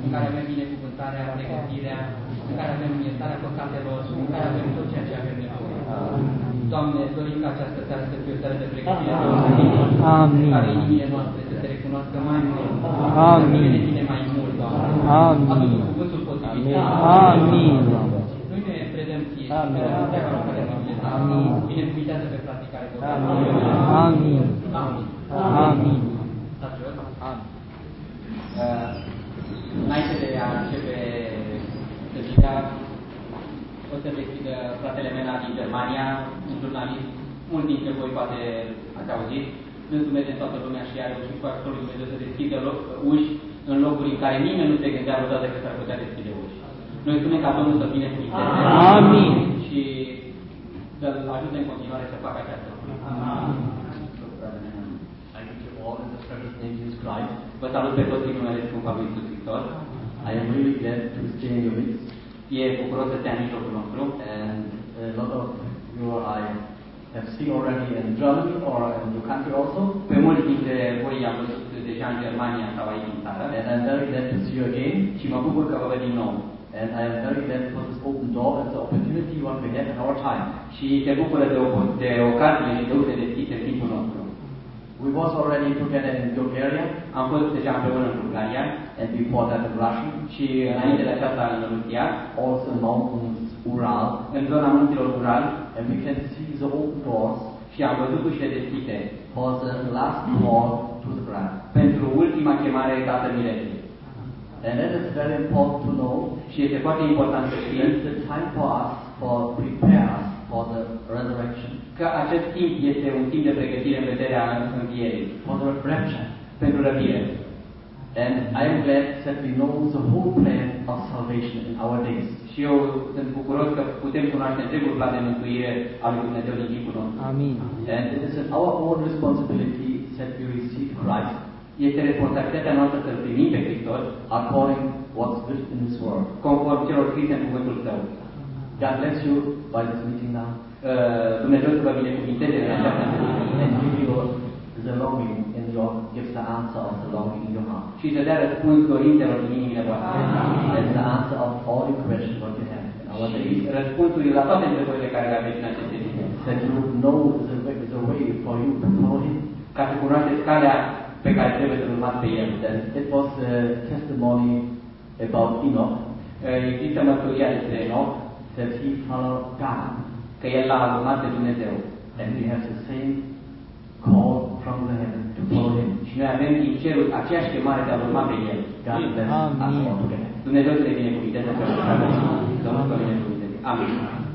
în care avem binecuvântarea, pregătirea, în care avem iertarea păcatelor, în care avem tot ceea ce avem nevoie. Doamne, dorim ca această seară să fie o seară de pregătire în care inimile noastre să te recunoască mai mult, să de tine mai mult, Doamne. Adu-tu cuvântul potrivit. Noi ne predăm ție și pe răbdarea care vine ta. Binecuvintează pe frații care vor. Amin. Înainte de a începe întâlnirea, o să deschidă fratele Mena din Germania, un jurnalist, mulți dintre voi poate ați auzit, dânsul merge în toată lumea și a reușit cu ajutorul Dumnezeu să deschidă uși în locuri în care nimeni nu se gândea vreodată că s-ar putea deschide uși. Noi spunem ca Domnul să binecuvânteze. Amin. Și să-l ajute în continuare să facă această lucră. Amin. In the precious name of Jesus Christ. Vă salut pe toți în numele Sfântului lui Iisus Hristos. I am really glad to stay in your midst. E bucuros să stea în mijlocul nostru. And a lot of you I have seen already in Germany or in your country also. Pe mulți dintre voi i-am văzut deja în Germania sau aici în țară. And I am very glad to see you again. Și mă bucur că vă văd din nou. And I am very glad for this open door and the opportunity what we have in our time. Și se bucură de ocazie și de ușe deschise în timpul nostru. We was already together in Bulgaria. Am fost deja împreună în Bulgaria. And before that in Russia. Și înainte de aceasta în Rusia. Also in mountains Ural. În zona munților Ural. And we can see the open doors. Și am văzut ușile deschise. For the last call to the bride. Pentru ultima chemare dată miresei. And that is very important to know. Și este foarte important să știm. It's the time for us for prepare us for the resurrection. Că acest timp este un timp de pregătire în vederea învierii. For the rapture. Pentru răbire. And I am glad that we know the whole plan of salvation in our days. Și eu sunt bucuros că putem cunoaște întregul plan de mântuire al lui Dumnezeu din timpul nostru. Amin. And it is our own responsibility that we receive Christ. Este responsabilitatea noastră să-L primim pe Hristos according what's written in His Word. Conform celor scrise în cuvântul Său. God bless you by this meeting now. Dumnezeu să vă binecuvinteze în această întâlnire. And give you the longing in your, gives the answer of the longing in your heart. Și să dea răspuns dorințelor din inimile voastre. And the answer of all the questions what you have in our days. Răspunsul la toate întrebările care le aveți în aceste zile. That you know the way for you to follow Him. Ca să cunoașteți calea pe care trebuie să-L urmați pe El. It was a testimony about Enoch. Există mărturia despre Enoch. That he followed God. Că el l-a urmat pe Dumnezeu. And we have the same call from the heaven to follow Him. Și noi avem din cerul aceeași chemare de a urma pe El. God bless us all together. Dumnezeu să le binecuvinteze pe toate. Domnul să le binecuvinteze. Amin.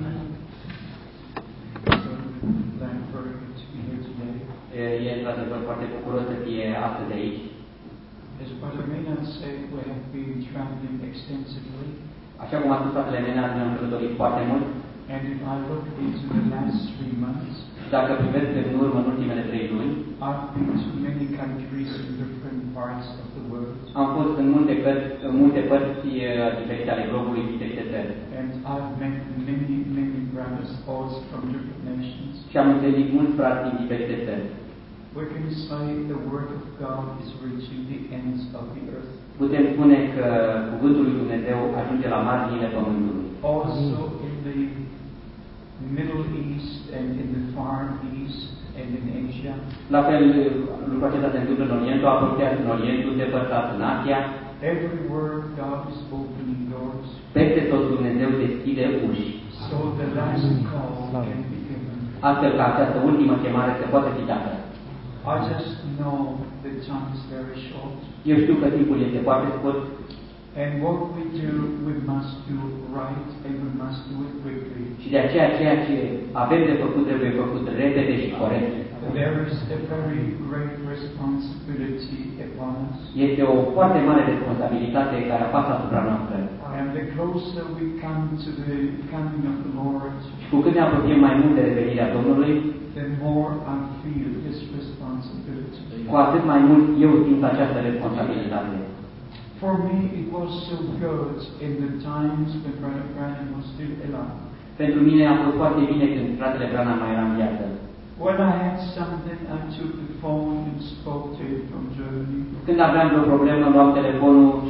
E într-adevăr foarte bucuros să fie astăzi aici. As Brother Maynard said, we have been traveling extensively. Așa cum a spus fratele Maynard, ne-am călătorit foarte mult. And if I look into the last 3 months, dacă privesc în urmă în ultimele 3 luni, I've been to many countries in different parts of the world. Am fost în multe părți diferite ale globului, diferite țări. And I've met many brothers also from different nations. Și am întâlnit mulți frați din diferite țări. We can say the word of God is reaching the ends of the earth. Putem spune că cuvântul lui Dumnezeu ajunge la marginile pământului. Also in the Middle East and in the Far East and in Asia. La fel, lucrul acesta se întâmplă în Orientul apropiat, în Orientul depărtat, în Asia. Everywhere God is opening doors. Peste tot Dumnezeu deschide uși. So the last call can be given. Astfel ca această ultimă chemare se poate fi dată. I just know the time is very short. Eu știu că timpul este foarte scurt. And what we do, we must do right and we must do it quickly. Și de aceea ceea ce avem de făcut trebuie făcut repede și corect. There is a very great responsibility upon us. Este o foarte mare responsabilitate care apasă asupra noastră. And the closer we come to the coming of the Lord, și cu cât ne apropiem mai mult de revenirea Domnului, the more I feel His responsibility. Cu atât mai mult eu simt această responsabilitate. For me, it was so good in the times when Brother Branham was still alive. Pentru mine a fost foarte bine când fratele Branham mai era în viață. When I had something, I took the phone and spoke to him from Germany. Când aveam vreo problemă, luam telefonul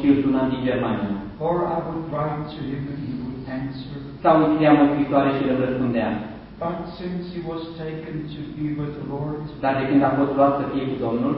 și îl sunam din Germania. Or I would write to him and he would answer. Sau îi scriam o scrisoare și îl răspundeam. But since he was taken to be with the Lord, Dar de când a fost luat să fie cu Domnul,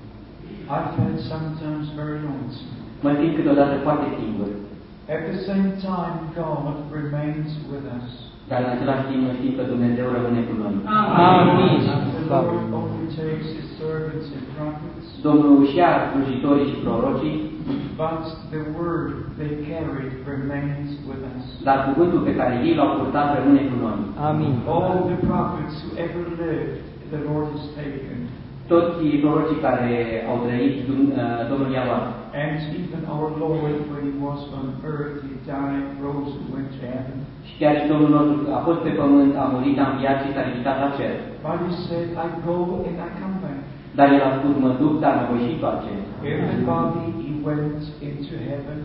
I felt sometimes very lonesome. mă simt câteodată foarte singur. At the same time, God remains with us. Dar în același timp mă simt că Dumnezeu rămâne cu noi. Amin. The Lord only takes his servants and prophets, Domnul își ia slujitorii și prorocii, but the word they carried remains with us. dar cuvântul pe care ei l-au purtat rămâne cu noi. Amin. All the prophets who ever lived, the Lord has taken. Toți prorocii care au trăit, Domnul i-a luat. And even our Lord, when he was on earth, he died, rose, and went to heaven. Și chiar și Domnul nostru a fost pe pământ, a murit, a înviat și s-a ridicat la cer. But he said, I go and I come back. Dar el a spus, mă duc, dar mă voi și întoarce. In the body, he went into heaven.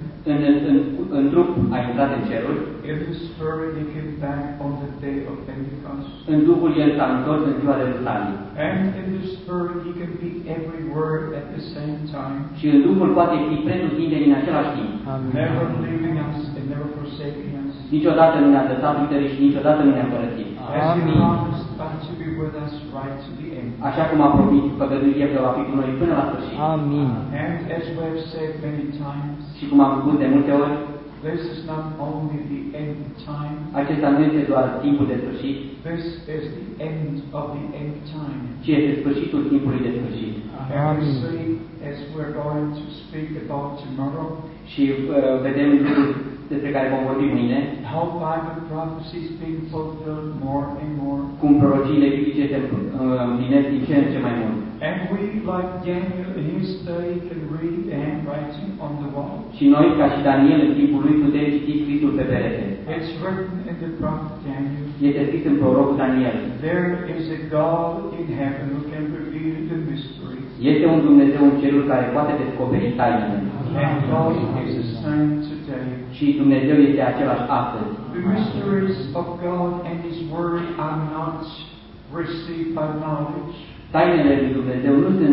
În trup a intrat în ceruri, In the spirit, he came back on the day of Pentecost. în Duhul el s-a întors în ziua de Ierusalim. And in the spirit, he can be everywhere at the same time, Și în Duhul poate fi pretutindeni în același timp. never leaving us and never forsaking us. Niciodată nu ne-a lăsat uitări și niciodată nu ne-a părăsit. As he Amen. promised to be with us right to the end. Așa cum a promis făgăduit el că va fi cu noi până la sfârșit. Amin. And as we have said many times, Și cum am spus de multe ori, this is not only the end time, acesta nu este doar timpul de sfârșit, this is the end of the end time. ci este sfârșitul timpului de sfârșit. And we see, as we're going to speak about tomorrow, Și vedem lucruri despre care vom vorbi mâine, how Bible prophecies being fulfilled more and more. cum prorociile biblice se împlinesc din ce în ce mai mult. And we, like Daniel in his day, can read the handwriting on the wall. Și noi, ca și Daniel, în timpul lui, putem citi scrisul pe perete. It's written in the prophet Daniel. Este scris în prorocul Daniel. There is a God in heaven who can reveal the mysteries. Este un Dumnezeu în cerul care poate descoperi tainele. And God is the same today. Și Dumnezeu este același astăzi. The mysteries of God and His Word are not received by knowledge, Tainele lui Dumnezeu nu sunt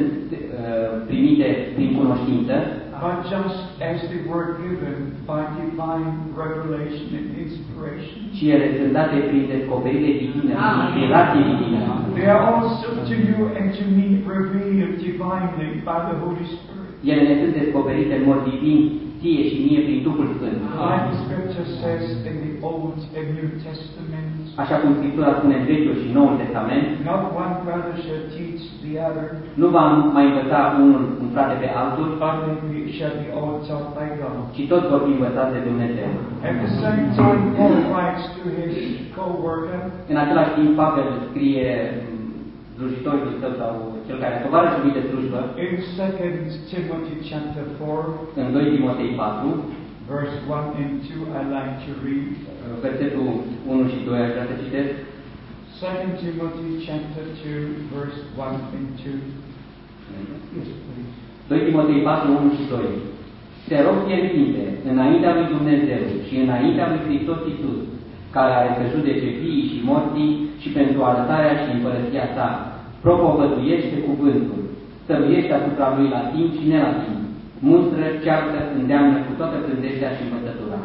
primite prin cunoștință, but just as they were given by divine revelation and inspiration. ci ele sunt date prin descoperire divină, prin inspirație divină. They are also to you and to me revealed divinely by the Holy Spirit. Ele ne sunt descoperite în mod divin, ție și mie, prin Duhul Sfânt. Like the Scripture says in the Old and New Testament, Așa cum Scriptura spune în Vechiul și Noul Testament, not one brother shall teach the other, nu va mai învăța unul un frate pe altul, but they shall be all taught by God. ci toți vor fi învățați de Dumnezeu. At the same time, Paul writes to his co-worker, În același timp, Pavel scrie slujitorul său sau cel care tovarășul lui de slujbă, in 2 Timothy chapter 4, în 2 Timotei 4, verse 1 and 2, I like to read. versetul 1 și 2, aș vrea să citesc. 2 Timothy chapter 2, verse 1 and 2. Yes, please. 2 Timotei 4, 1 și 2. Te rog fierbinte, înaintea lui Dumnezeu și înaintea lui Hristos Iisus, care are să judece fiii și morții și pentru arătarea și împărăția sa, propovăduiește cuvântul, stăruiește asupra lui la timp și ne la timp, mustră, ceartă, îndeamnă cu toată pândeștea și învățătura.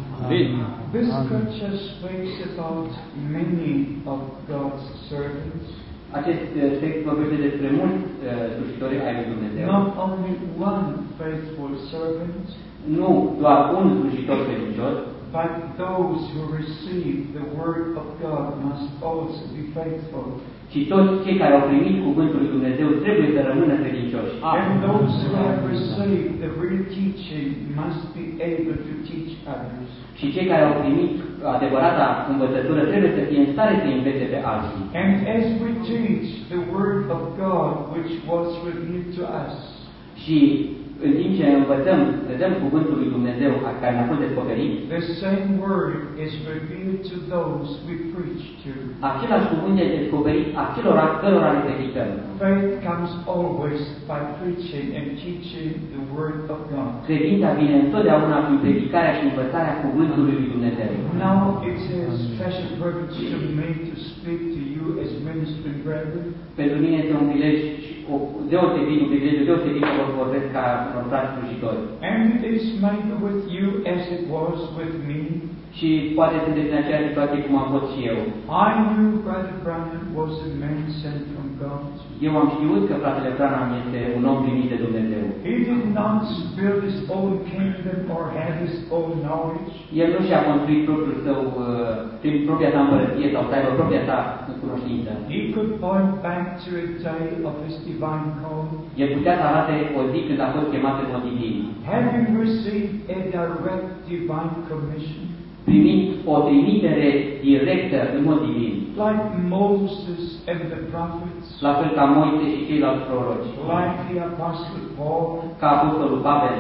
This scripture speaks about many of God's servants, Acest text vorbește despre mulți slujitori ai lui Dumnezeu. not only one faithful servant, Nu doar un slujitor credincios, but those who receive the word of God must also be faithful. ci toți cei care au primit cuvântul lui Dumnezeu trebuie să rămână credincioși. And those who have received the real teaching must be able to teach others. Și cei care au primit adevărata învățătură trebuie să fie în stare să învețe pe alții. And as we teach the word of God which was revealed to us, Și în timp ce învățăm, dăm cuvântul lui Dumnezeu care ne-a fost descoperit, the same word is revealed to those we preach to. același cuvânt este descoperit acelora cărora le predicăm. Faith comes always by preaching and teaching the word of God. Credința vine întotdeauna prin predicarea și învățarea cuvântului lui Dumnezeu. Now it's a special privilege to me to speak to you as ministering brethren. Pentru mine este un prilej și o o deosebit, un privilegiu deosebit că vorbesc ca unor frați slujitori. And it is maybe with you as it was with me. Și poate sunteți în aceeași situație cum am fost și eu. I knew Brother Branham was a man sent from God. Eu am știut că fratele Branham este un om primit de Dumnezeu. He did not build his own kingdom or have his own knowledge. El nu și-a construit propriul său, prin propria sa împărăție sau să aibă propria sa cunoștință. He could point back to a day of his divine call. El putea să arate o zi când a fost chemat în mod divin. Having received a direct divine commission. Primind o trimitere directă în mod divin. Like Moses and the prophets. La fel ca Moise și ceilalți proroci. Like the apostle Paul. Ca apostolul Pavel.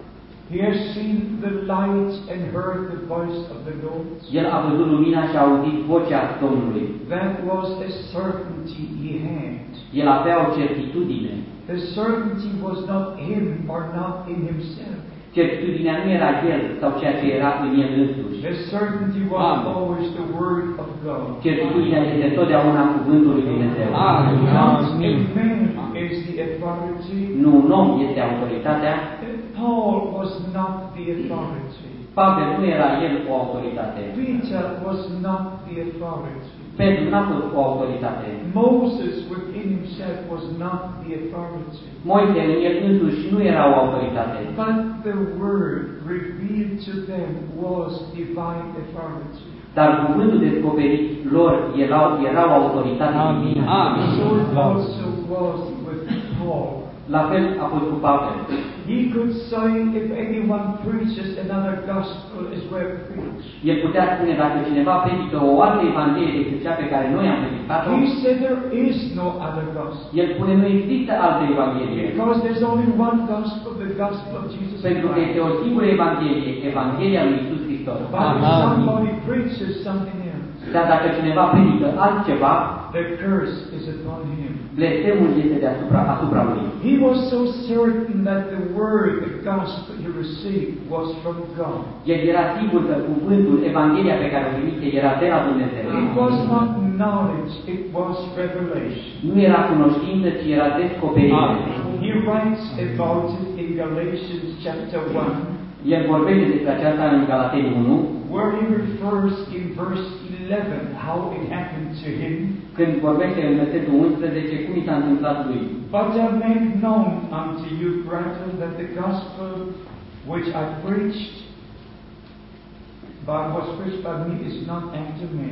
He has seen the light and heard the voice of the Lord. El a văzut lumina și a auzit vocea Domnului. That was a certainty he had. El avea o certitudine. The certainty was not him or not in himself. Certitudinea nu era el sau ceea ce era în el însuși. The certainty was always the word of God. Certitudinea este totdeauna cuvântul lui Dumnezeu. Not a man is the authority. Nu un om este autoritatea. Paul was not the authority. Pavel nu era el o autoritate. Peter was not the authority. Petru n-a fost o autoritate. Moses within himself was not the authority. Moise în el însuși nu era o autoritate. But the word revealed to them was divine authority. Dar cuvântul descoperit lor era o autoritate divină. So it also was with Paul. La fel a fost cu Pavel. He could say, if anyone preaches another gospel is well preached. El putea spune, dacă cineva predică o altă evanghelie decât cea pe care noi am predicat-o, He said there is no other gospel. el spune, nu există altă evanghelie. Because there's only one gospel, the gospel of Jesus Pentru că este Christ. o singură evanghelie, Evanghelia lui Iisus Hristos. But if somebody preaches something else, Dar dacă cineva predică altceva, the curse is upon him. blestemul este asupra lui. He was so certain that the word, the gospel he received was from God. El era sigur că cuvântul, Evanghelia pe care o primise era de la Dumnezeu. It was not knowledge, it was revelation. Nu era cunoștință, ci era descoperire. He writes about it in Galatians chapter 1. El vorbește despre aceasta în Galateni 1, where he refers in verse 11 how it happened to him. când vorbește în versetul 11 cum i s-a întâmplat lui. But I make known unto you, brethren, that the gospel which I preached, was preached by me, is not after me.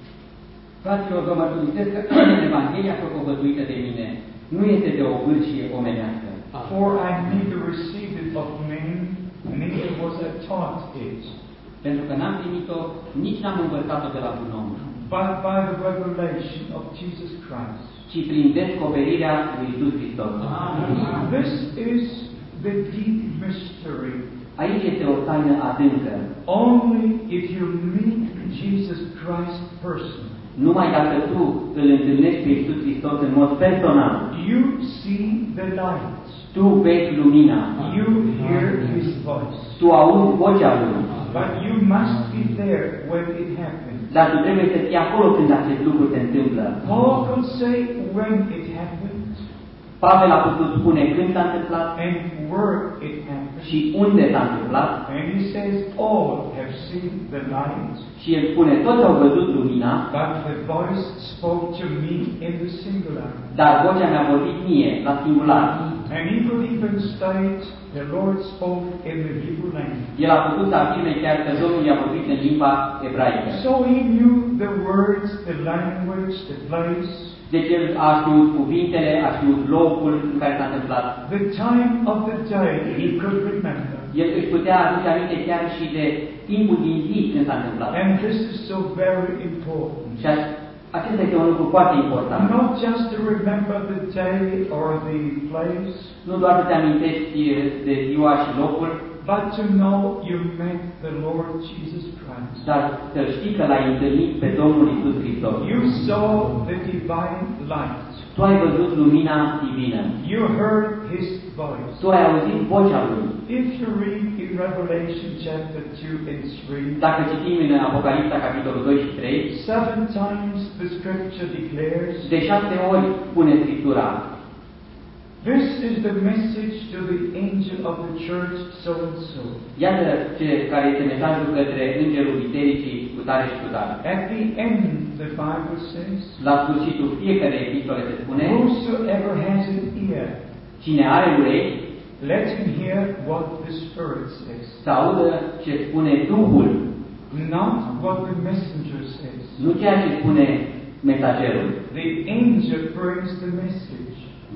Fraților, vă mărturisesc că Evanghelia propovăduită de mine nu este de o vârșie omenească. For I neither received it of men, neither was I taught it. Pentru că n-am primit-o, nici n-am învățat-o de la un om, but by the revelation of Jesus Christ. ci prin descoperirea lui Iisus Hristos. This is the deep mystery. Aici este o taină adâncă. Only if you meet Jesus Christ personally. Numai dacă tu îl întâlnești pe Iisus Hristos în mod personal, you see the light. Tu vezi lumina. You hear His voice. Tu auzi vocea lui. But you must be there when it happens. Dar tu trebuie să fii acolo când acest lucru se întâmplă. Paul could say when it happened. Pavel a putut spune când s-a întâmplat and where it happened. și unde s-a întâmplat. And he says all have seen the light. Și el spune toți au văzut lumina. But the voice spoke to me in the singular. Dar vocea mi-a vorbit mie la singular. And he could even state the Lord spoke in the Hebrew language. El a putut să afirme chiar că Domnul i-a vorbit în limba ebraică. So he knew the words, the language, the place. Deci el a știut cuvintele, a știut locul în care s-a întâmplat. The time of the day he could remember. El își putea aduce aminte chiar și de timpul din zi când s-a întâmplat. And this is so very important. Și acesta este un lucru foarte important. Not just to remember the day or the place. Nu doar să te amintești de ziua și locul, but to know you met the Lord Jesus Christ. Dar să știi că l-ai întâlnit pe Domnul Iisus Hristos. You saw the divine light. Tu ai văzut lumina divină. You heard His voice. Tu ai auzit vocea lui. If you read in Revelation chapter 2 and 3, dacă citim în Apocalipsa capitolul 2 și 3, 7 times the scripture declares, de 7 ori spune Scriptura, This is the message to the angel of the church so and so. Iată care este mesajul către îngerul bisericii cu tare și cu tare. At the end, the Bible says, La sfârșitul fiecărei epistole se spune, whosoever has an ear, cine are urechi, let him hear what the Spirit says. să audă ce spune Duhul, Not what the messenger says. nu ceea ce spune mesagerul. The angel brings the message.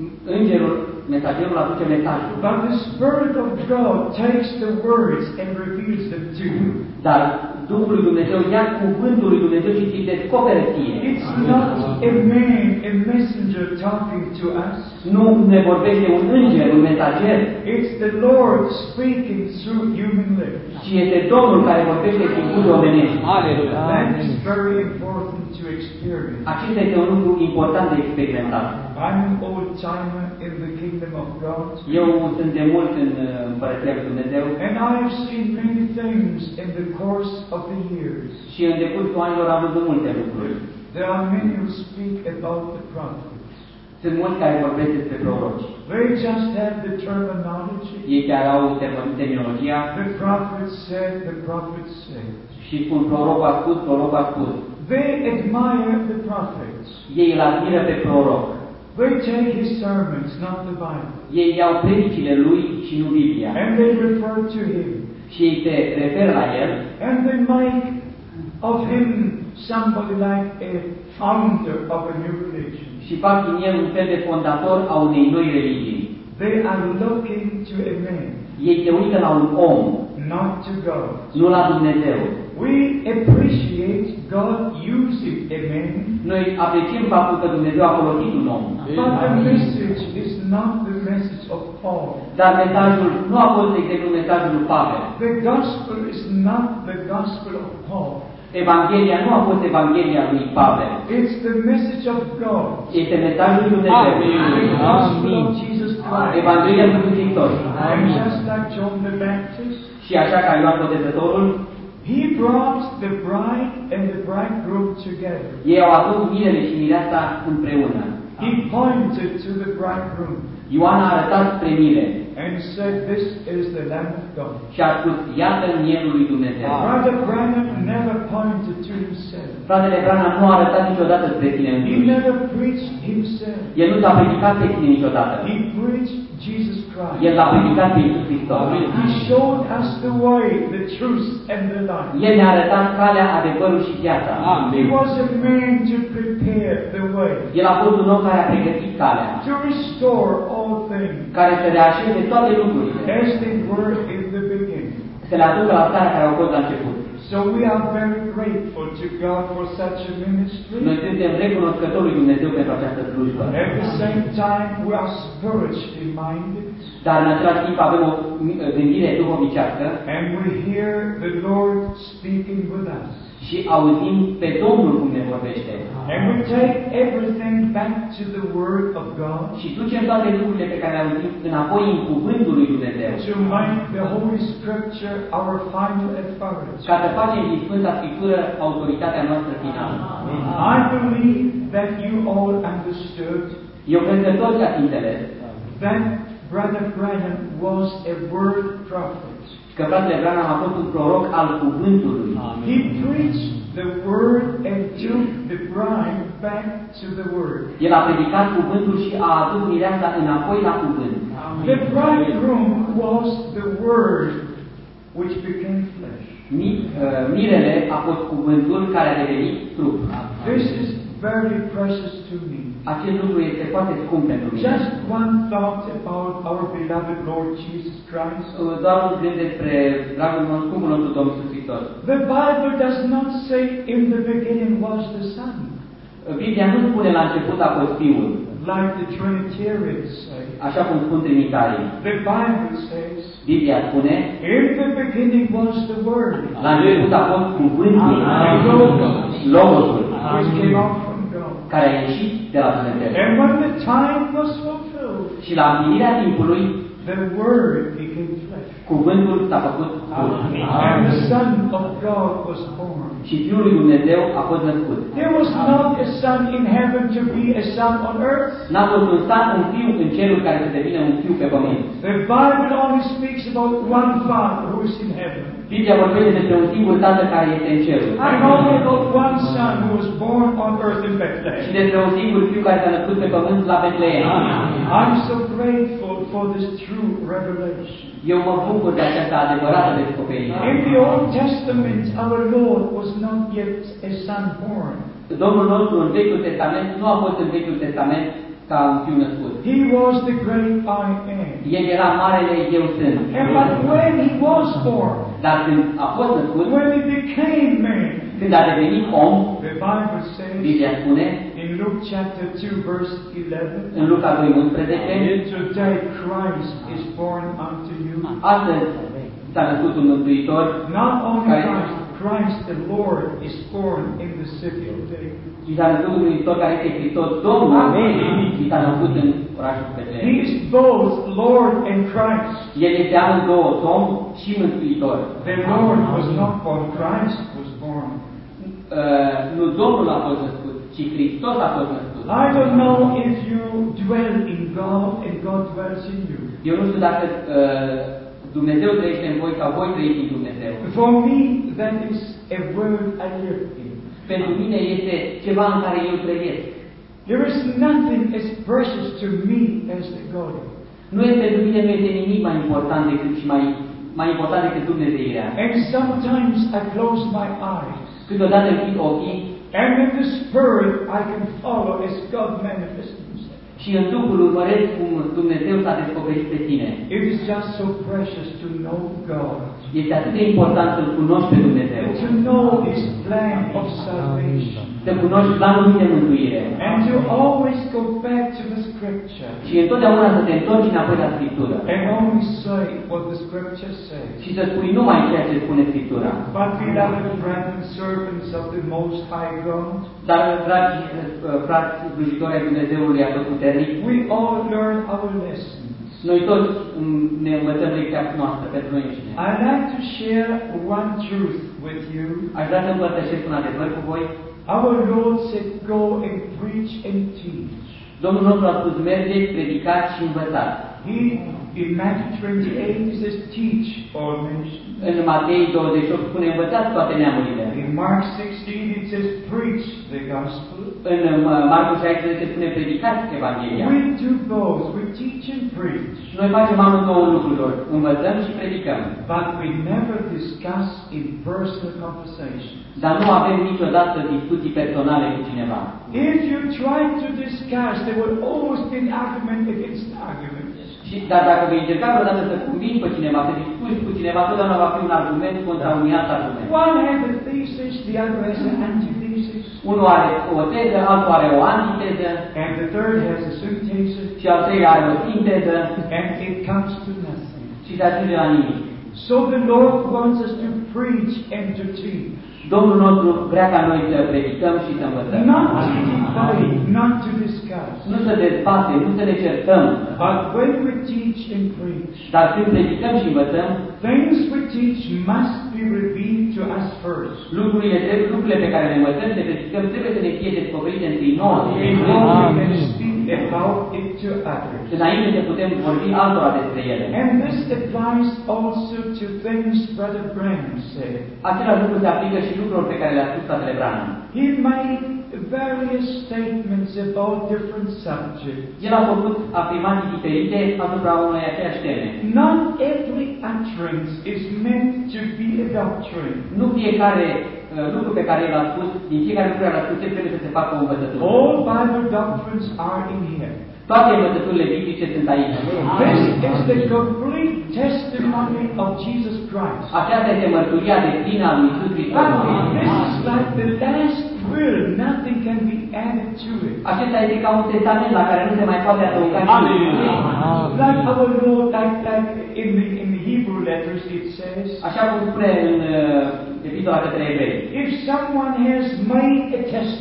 Mesagerul aduce mesajul. But the Spirit of God takes the words and reveals them to you. Dar Duhul lui Dumnezeu ia cuvântul lui Dumnezeu și ți-l descoperă ție. It's not a man, a messenger talking to us. Nu ne vorbește un înger, un mesager, It's the Lord speaking through human lips. ci este Domnul care vorbește prin buze omenești. That is very important to experience. Acesta este un lucru important de experimentat. I'm an old timer in the kingdom of God. Eu sunt de mult în Împărăția lui Dumnezeu And I have seen many things in the course of the years. și în decursul anilor am văzut multe lucruri. There are many who speak about the prophets. Sunt mulți care vorbesc despre proroci. They just have the terminology. Ei chiar au terminologia The prophet said, the prophet said. și spun proroc a spus, proroc a spus. They admire the prophets. Ei îl admiră pe proroc. They take his sermons, not the Bible. Ei iau predicile lui și nu Biblia. And they refer to him. Și ei se referă la el And they make of him somebody like a founder of a new religion. și fac din el un fel de fondator a unei noi religii. They are looking to a man, Ei se uită la un om, not to God. nu la Dumnezeu. We appreciate God using a man, Noi apreciem faptul că Dumnezeu a folosit un om. but the message is not the message of Paul. Dar mesajul nu a fost, de exemplu, mesajul lui Pavel. The gospel is not the gospel of Paul. Evanghelia nu a fost Evanghelia lui Pavel. It's the message of God. Este mesajul lui Dumnezeu. The gospel of Jesus Christ. Evanghelia lui Hristos. And just like John the Baptist, Și așa ca Ioan Botezătorul, he brought the bride and the bridegroom together. ei au adus mirele și mireasa împreună. He pointed to the bridegroom Ioan a arătat spre mire and said, "This is the Lamb of God." și a spus, iată mielul lui Dumnezeu. Brother Branham never pointed to himself. Fratele Branham nu a arătat niciodată spre sine He însuși. never preached himself. El nu s-a predicat pe sine niciodată. He preached Jesus Christ. El l-a predicat pe Iisus Hristos. He showed us the way, the truth, and the life. El ne-a arătat calea, adevărul și viața. He was a man to prepare the way, El a fost un om care a pregătit calea, to restore all things care să reașeze toate lucrurile, as they were in the beginning. să le aducă la starea care au fost la început. So we are very grateful to God for such a ministry. Noi suntem recunoscători lui Dumnezeu pentru această slujbă. At the same time, we are spiritually minded, Dar în același timp avem o gândire duhovnicească and we hear the Lord speaking with us. și auzim pe Domnul cum ne vorbește. And we take everything back to the Word of God Și ducem toate lucrurile pe care le auzim înapoi în cuvântul lui Dumnezeu. to make the Holy Scripture our final authority. Ca să facem din Sfânta Scriptură autoritatea noastră finală. I believe that you all understood Eu cred că toți ați înțeles that Brother Branham was a word prophet. că fratele Branham a fost un proroc al cuvântului. He preached the word and took the bride back to the word. El a predicat cuvântul și a adus mireasa înapoi la cuvânt. The bridegroom was the word which became flesh. Mirele a fost cuvântul care a devenit trup. This is very precious to me. Acest lucru este foarte scump pentru mine. Just one thought about our beloved Lord Jesus Christ. Doar un gând despre dragul nostru, scumpul nostru Domn Iisus Hristos. The Bible does not say in the beginning was the Son, Biblia nu spune la început a fost Fiul, like the Trinitarians say. așa cum spun trinitarii. The Bible says, Biblia spune, in the beginning was the Word, la început a fost cuvântul, Logos, Logosul, which came out from God. care a ieșit de la Dumnezeu. And when the time was fulfilled, Și la împlinirea timpului, the Word became flesh. cuvântul s-a făcut trup. And the Son of God was born. Și Fiul lui Dumnezeu a fost născut. There was not a son in heaven to be a son on earth. N-a fost un fiu în cerul care să devină un fiu pe pământ. The Bible only speaks about one Father who is in heaven. Biblia vorbește despre un singur Tată care este în cerul. And only about one Son who was born on earth in Și Bethlehem. despre un singur fiu care s-a născut pe pământ la Betleem. I'm so grateful for this true revelation. Eu mă bucur de această adevărată descoperire. In the Old Testament, our Lord was not yet a son born. Domnul nostru în Vechiul Testament nu a fost în Vechiul Testament ca un fiu născut. He was the great I am. El era marele Eu Sunt. And but when he was born, Dar când a fost născut, when he became man, când a devenit om, the Bible says Biblia spune in Luke chapter 2 verse 11, în Luca 2:11, today Christ is born unto you. astăzi s-a născut un Mântuitor, Not only Christ, Christ the Lord is born in the city of David. și s-a născut un Mântuitor care este Hristos Domnul, și s-a născut în orașul He Betlehem. is both Lord and Christ. El este amândouă Domn și Mântuitor. The Lord was not born, Christ was born. Nu Domnul a fost născut, ci Hristos a fost născut. I don't know if you dwell in God and God dwells in you. Eu nu știu dacă Dumnezeu trăiește în voi sau voi trăiți în Dumnezeu. For me, that is a world I live in. Pentru mine este ceva în care eu trăiesc. There is nothing as precious to me as the God. Nu este pentru mine, nu este nimic mai important decât și mai important decât Dumnezeirea. And sometimes I close my eyes. Câteodată închid ochii And in the Spirit I can follow as God manifests Himself. și în Duhul urmăresc cum Dumnezeu s-a descoperit pe tine. It is just so precious to know God. Este atât de important să-L cunoști pe Dumnezeu, And to know His plan of salvation. să cunoști planul lui de mântuire And to always go back to the Scripture. și întotdeauna să te întorci înapoi la Scriptură And only say what the Scripture says. și să spui numai ceea ce spune Scriptura. But beloved brethren, servants of the Most High God, Dar, dragi frați slujitori ai Dumnezeului Atotputernic, we all learn our lessons. noi toți ne învățăm lecția noastră pentru noi înșine. I'd like to share one truth with you. Aș vrea să împărtășesc un adevăr cu voi. Our Lord said, go and preach and teach. Domnul nostru a spus, mergeți, predicați și învățați. He, in Matthew 28, he says, teach all nations. În Matei 28 spune, învățați toate neamurile. In Mark 16, it says, preach the gospel. În Marcu 16 spune, predicați Evanghelia. We do both. We teach and preach. Noi facem amândouă lucruri, învățăm și predicăm. But we never discuss in personal conversation. Dar nu avem niciodată discuții personale cu cineva. If you try to discuss, there will always be an argument against argument. Dar dacă vei încerca vreodată să convingi pe cineva, să discuți cu cineva, totdeauna va fi un argument contra unui alt argument. One has a thesis, the other has an antithesis. Unul are o teză, altul are o antiteză, And the third has a synthesis. și al treilea are o sinteză, And it comes to nothing. și se ajunge la nimic. So the Lord wants us to preach and to teach. Domnul nostru vrea ca noi să predicăm și să învățăm. Not to debate, not to discuss. Nu să dezbatem, nu să ne certăm, But when we teach and preach, dar când predicăm și învățăm, things we teach must be revealed to us first. lucrurile pe care le învățăm, le predicăm, trebuie să ne fie descoperite întâi nouă. Before we can speak about it to others. Înainte să putem vorbi altora despre ele. And this applies also to things Brother Branham said. Același lucru se aplică și lucrurilor pe care le-a spus fratele Branham. He made various statements about different subjects. El a făcut afirmații diferite asupra unei aceeași teme. Not every utterance is meant to be a doctrine. Nu fiecare lucru pe care el a spus, din fiecare lucru care l-a spus, trebuie să se facă o învățătură. All Bible doctrines are in here. Toate învățăturile biblice sunt aici. This is the complete testimony of Jesus Christ. Aceasta este mărturia de plină a lui Iisus Hristos. This is like the last will. Nothing can be added to it. Acesta este ca un testament la care nu se mai poate adăuga nimic. Like our Lord, like in the Hebrew letters it says, Așa cum spune în Epistola către Evrei. if someone has made a testament,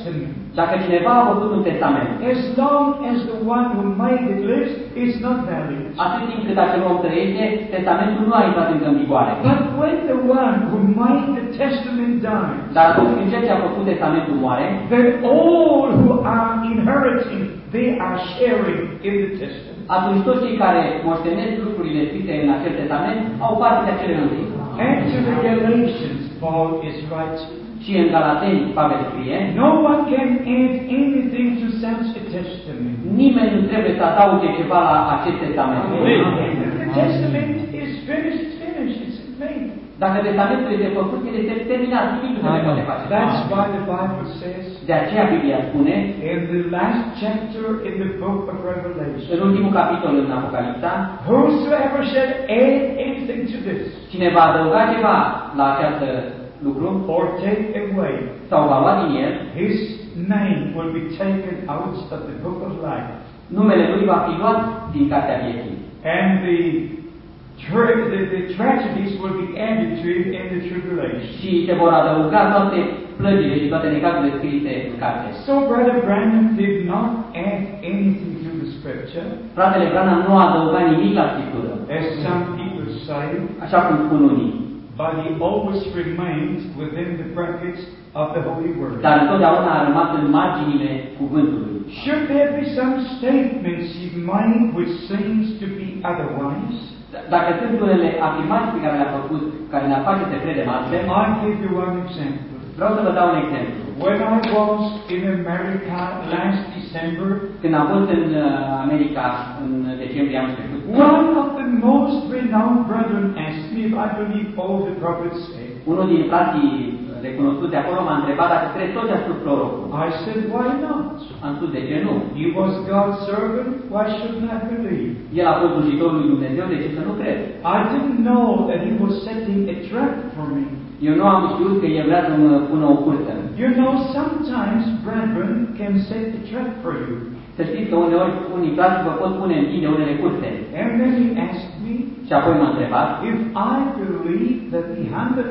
Dacă cineva a făcut un testament, As long as the one who made it lives, it's not valid. atât timp cât acel om trăiește, testamentul nu a intrat încă în vigoare. But when the one who made the testament dies, Dar atunci când cel ce a făcut testamentul moare, then all who are inheriting, they are sharing in the testament. atunci toți cei care moștenesc lucrurile scrise în acel testament au parte de acele răziri. And to the Galatians, Paul is writing, Și în Galateni, Pavel scrie, no one can add anything to such a testament. nimeni nu trebuie să adauge ceva la acest testament. The testament is finished, it's made. Dacă testamentul este făcut, el este terminat, nimic nu se mai poate face. That's why the Bible says De aceea Biblia spune, in the last chapter in the book of Revelation, în ultimul capitol în Apocalipsa, whosoever shall add anything to this, cine va adăuga ceva la această lucru, or take away, sau va lua din el, his name will be taken out of the book of life. numele lui va fi luat din cartea vieții. And the tragedies will be added to it in the tribulation. Și se vor adăuga toate plăgile și toate necazurile scrise în carte. So Brother Branham did not add anything to the scripture, Fratele Branham nu a adăugat nimic la Scriptură, as some people say, așa cum spun unii, but he always remained within the brackets of the Holy Word. dar întotdeauna a rămas în marginile cuvântului. Should there be some statements he made which seems to be otherwise, Dacă sunt unele afirmații pe care le-a făcut, care ne-ar face să credem altfel, I'll give you one example. vreau să vă dau un exemplu. When I was in America last December, Când am fost în America în decembrie anul trecut, one of the most renowned brethren asked me if I believe all the prophets say. unul din frații recunoscuți de acolo m-a întrebat dacă cred tot ce a spus prorocul. I said, why not? Am spus, de ce nu? He was God's servant, why shouldn't I believe? El a fost slujitorul lui Dumnezeu, de ce să nu cred? I didn't know that he was setting a trap for me. Eu nu am știut că el vrea să mă pună o cursă. You know, sometimes brethren can set a trap for you. Să știți că uneori unii frați vă pot pune în tine unele curse. And then he asked me Și apoi m-a întrebat if I believe that the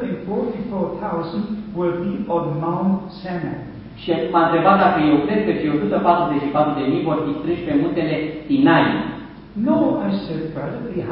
144,000 will be on Mount Sinai. și m-a întrebat dacă eu cred că cei 144.000 vor fi strânși pe muntele Sinai. No, I said, brother, the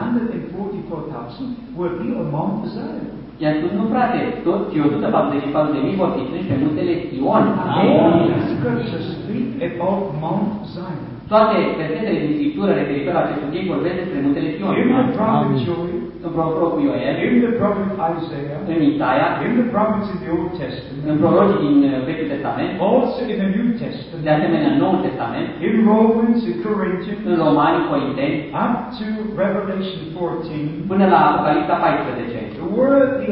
144,000 will be on Mount Zion. I-am spus, nu frate, toți cei 144.000 vor fi strânși pe muntele Sion. All the scriptures speak about Mount Zion. Toate versetele din Scriptură referitoare la acest subiect vorbesc despre muntele Sion. In the prophet Joel, În prorocul Ioel, in the prophet Isaiah, în Isaia, in the prophets in the Old în Testament, prorocii din Vechiul Testament, also in the New de Testament, asemenea în Noul Testament, in Romans, in Corinthians, în Romani, Corinteni, up to Revelation 14, până la Apocalipsa 14. the word, the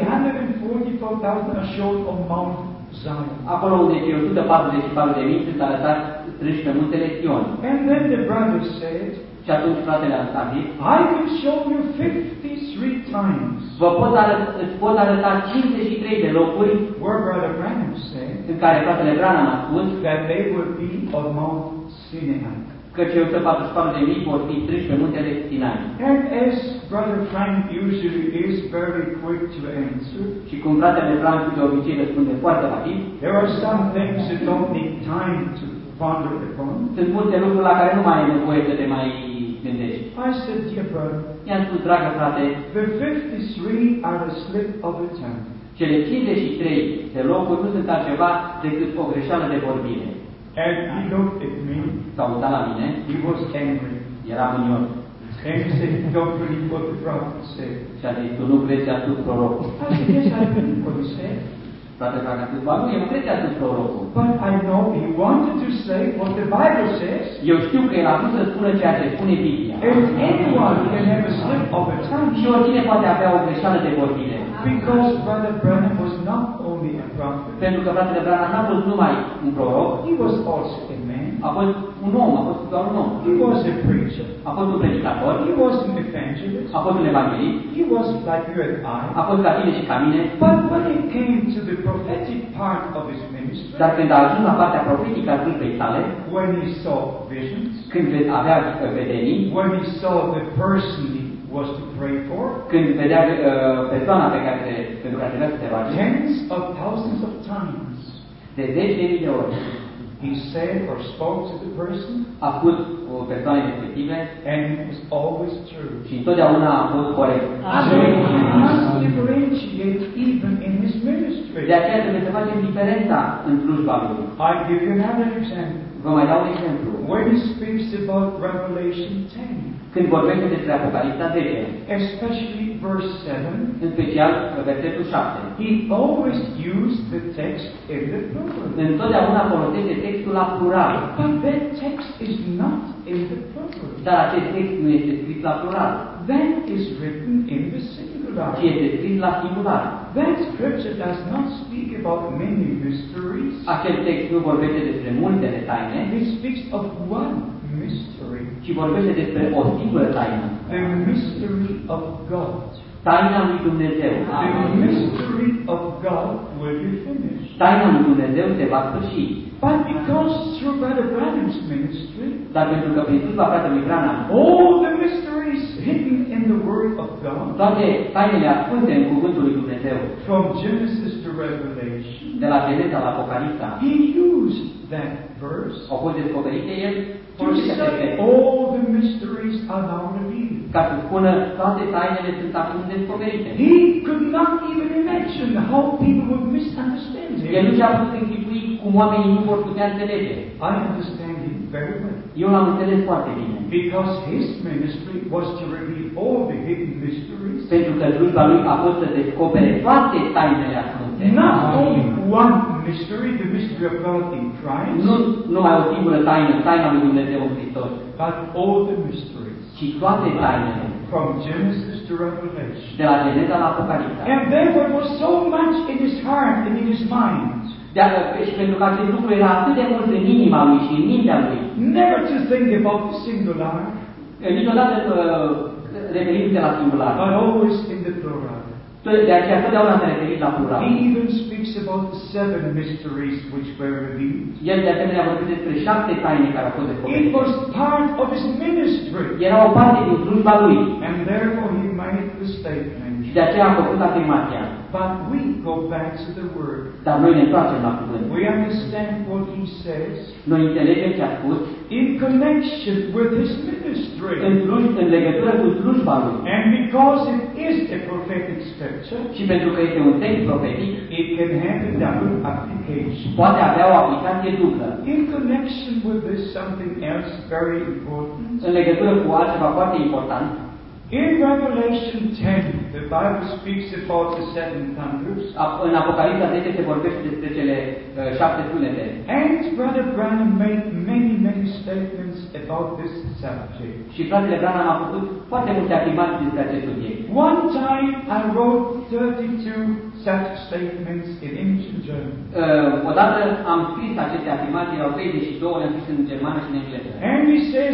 144,000 are shown on Mount Zion. Acolo unde cei 144.000 sunt arătați strânși pe muntele Sion. And then the brother said, Și atunci fratele a zis, I will show you 53 times îți pot arăta 53 de locuri where Brother Branham said în care fratele Branham a spus that they will be on Mount Sinai. că cei 144.000 vor fi strânși pe muntele Sinai. And as Brother Frank usually is very quick to answer, Și cum fratele Branham de obicei răspunde foarte rapid, there are some things that don't need time to ponder upon. sunt multe lucruri la care nu mai ai nevoie să te mai gândești. I said, dear brother, I-am spus, dragă frate, the 53 are a slip of a tongue. cele 53 de locuri nu sunt altceva decât o greșeală de vorbire. And he looked at me, S-a uitat la mine, he was angry. era mânios. And he said, you don't believe what the prophet said. Și a zis, tu nu crezi ce a spus prorocul. I said, yes, I believe what he said. Fratele Frank a spus, ba nu, eu nu cred ce a spus prorocul. But I know he wanted to say what the Bible says. Eu știu că el a vrut să spună ceea ce spune Biblia. And anyone can have a slip of a tongue. Și oricine poate avea o greșeală de vorbire. Because Brother Branham was not only a prophet, Pentru că fratele Branham n-a fost numai un proroc, he was also a man. a fost un om, a fost doar un om. He was a preacher. A fost un predicator, He was an evangelist. a fost un evanghelist, He was like you and I. a fost ca tine și ca mine, But when it came to the prophetic part of his ministry, dar când a ajuns la partea profetică a slujbei sale, when he saw visions, când avea vedenii, when he saw the person he was to pray for, când vedea persoana pentru care trebuia să se roage, tens of thousands of times, de 10.000 de ori, He said or spoke to the person, a spus o persoane respective and it was always true. și întotdeauna a fost corect. So we must differentiate even in his ministry. De aceea trebuie să facem diferența în slujba lui. I'll give you another example. Vă mai dau un exemplu. When he speaks about Revelation 10, Când vorbește despre Apocalipsa 10, especially verse 7, în special versetul 7, he always used the text in the plural. întotdeauna folosește textul la plural. But that text is not in the plural. Dar acest text nu este scris la plural, That is written in the singular. ci este scris la singular. That scripture does not speak about many mysteries. Acel text nu vorbește despre multele taine, It speaks of one mystery. ci vorbește despre o singură taină. The mystery of God. Taina lui Dumnezeu. The mystery of God will be finished. Taina lui Dumnezeu se va sfârși. But because through Brother Branham's ministry, Dar pentru că prin slujba fratelui Branham, all the mysteries hidden in the Word of God, toate tainele ascunse în cuvântul lui Dumnezeu, from Genesis to Revelation, de la Geneza la Apocalipsa, he used that verse au fost descoperite el to say all the mysteries are now revealed. ca să spună toate tainele sunt acum descoperite. He could not even imagine how people would misunderstand El nu him. și-a putut închipui cum oamenii nu vor putea înțelege. I understand him very well. Eu l-am înțeles foarte bine. Because his ministry was to reveal all the hidden mysteries, Pentru că slujba lui a fost să descopere toate tainele ascunse. not only one mystery, the mystery of God in Christ, Nu numai o singură taină, taina lui Dumnezeu în Hristos, but all the mysteries, ci toate tainele, from Genesis to Revelation. de la Geneza la Apocalipsa. And therefore it was so much in his heart and in his mind, Și pentru că acest lucru era atât de mult în inima lui și în mintea lui, never to think about the singular, niciodată referindu-se la singular, but always in the plural. de aceea totdeauna s-a referit la plural. He even speaks about the 7 mysteries which were revealed. El de asemenea a vorbit despre 7 taine care au fost It descoperite. was part of his ministry. Era o parte din slujba lui And therefore he made the statement. și de aceea a făcut afirmația. But we go back to the word. Dar noi ne întoarcem la cuvânt. We understand what he says Noi înțelegem ce a spus in connection with his ministry. în legătură cu slujba lui. And because it is a prophetic scripture, Și pentru că este un text profetic, it can have a double application. poate avea o aplicație dublă. In connection with this, something else very important. În legătură cu altceva foarte important, In Revelation 10, the Bible speaks about the 7 thunders. în Apocalipsa 10 se vorbește despre cele 7 sunete. And Brother Branham made many statements about this subject. Și fratele Branham a făcut foarte multe afirmații despre acest subiect. One time I wrote 32 such statements in ancient German. Odată am scris aceste afirmații, erau 32, le-am scris în germană și în engleză. And he says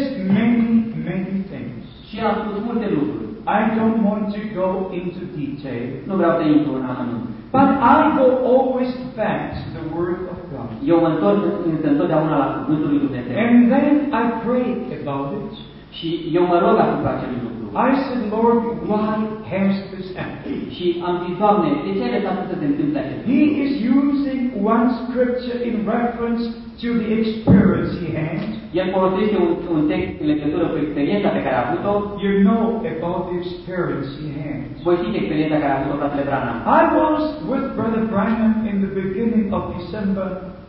many things. Și a spus multe lucruri. I don't want to go into detail, Nu vreau să intru în amănunt. but I go always back to the Word of God. Eu mă întorc însă întotdeauna la cuvântul lui Dumnezeu. And then I pray about it. Și eu mă rog asupra acelui lucru. I said, Lord, why has this happened? Și am zis, Doamne, de ce ai lăsat să se întâmple acest lucru? He is using one scripture in reference to the experience he had. El folosește un text în legătură cu experiența pe care a avut-o. You know about the experience he had. Voi știți experiența care a avut-o fratele Branham. I was with Brother Branham in the beginning of December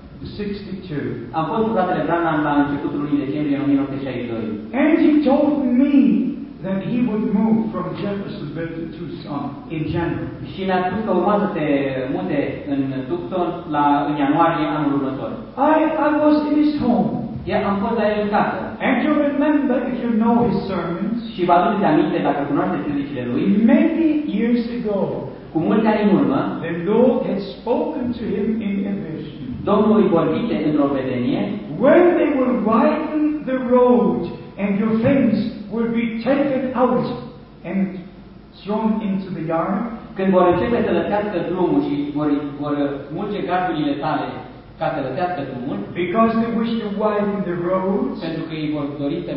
62. Am fost cu fratele Branham la începutul lunii decembrie 1962. And he told me that he would move from Jeffersonville to Tucson in January. Și mi-a spus că urma să se mute în Tucson în ianuarie anul următor. I was in his home. Am fost la el în casă. And you remember, if you know his sermons, Și vă aduceți aminte, dacă cunoașteți predicile lui, many years ago, cu mulți ani în urmă, the Lord had spoken to him in a vision. Domnul îi vorbise într-o vedenie, When they will widen the road and your things will be taken out and thrown into the yard, când vor începe să lăsească drumul și vor smulge gardurile tale ca să lăsească drumul, because they wish to widen the roads, pentru că ei vor dori să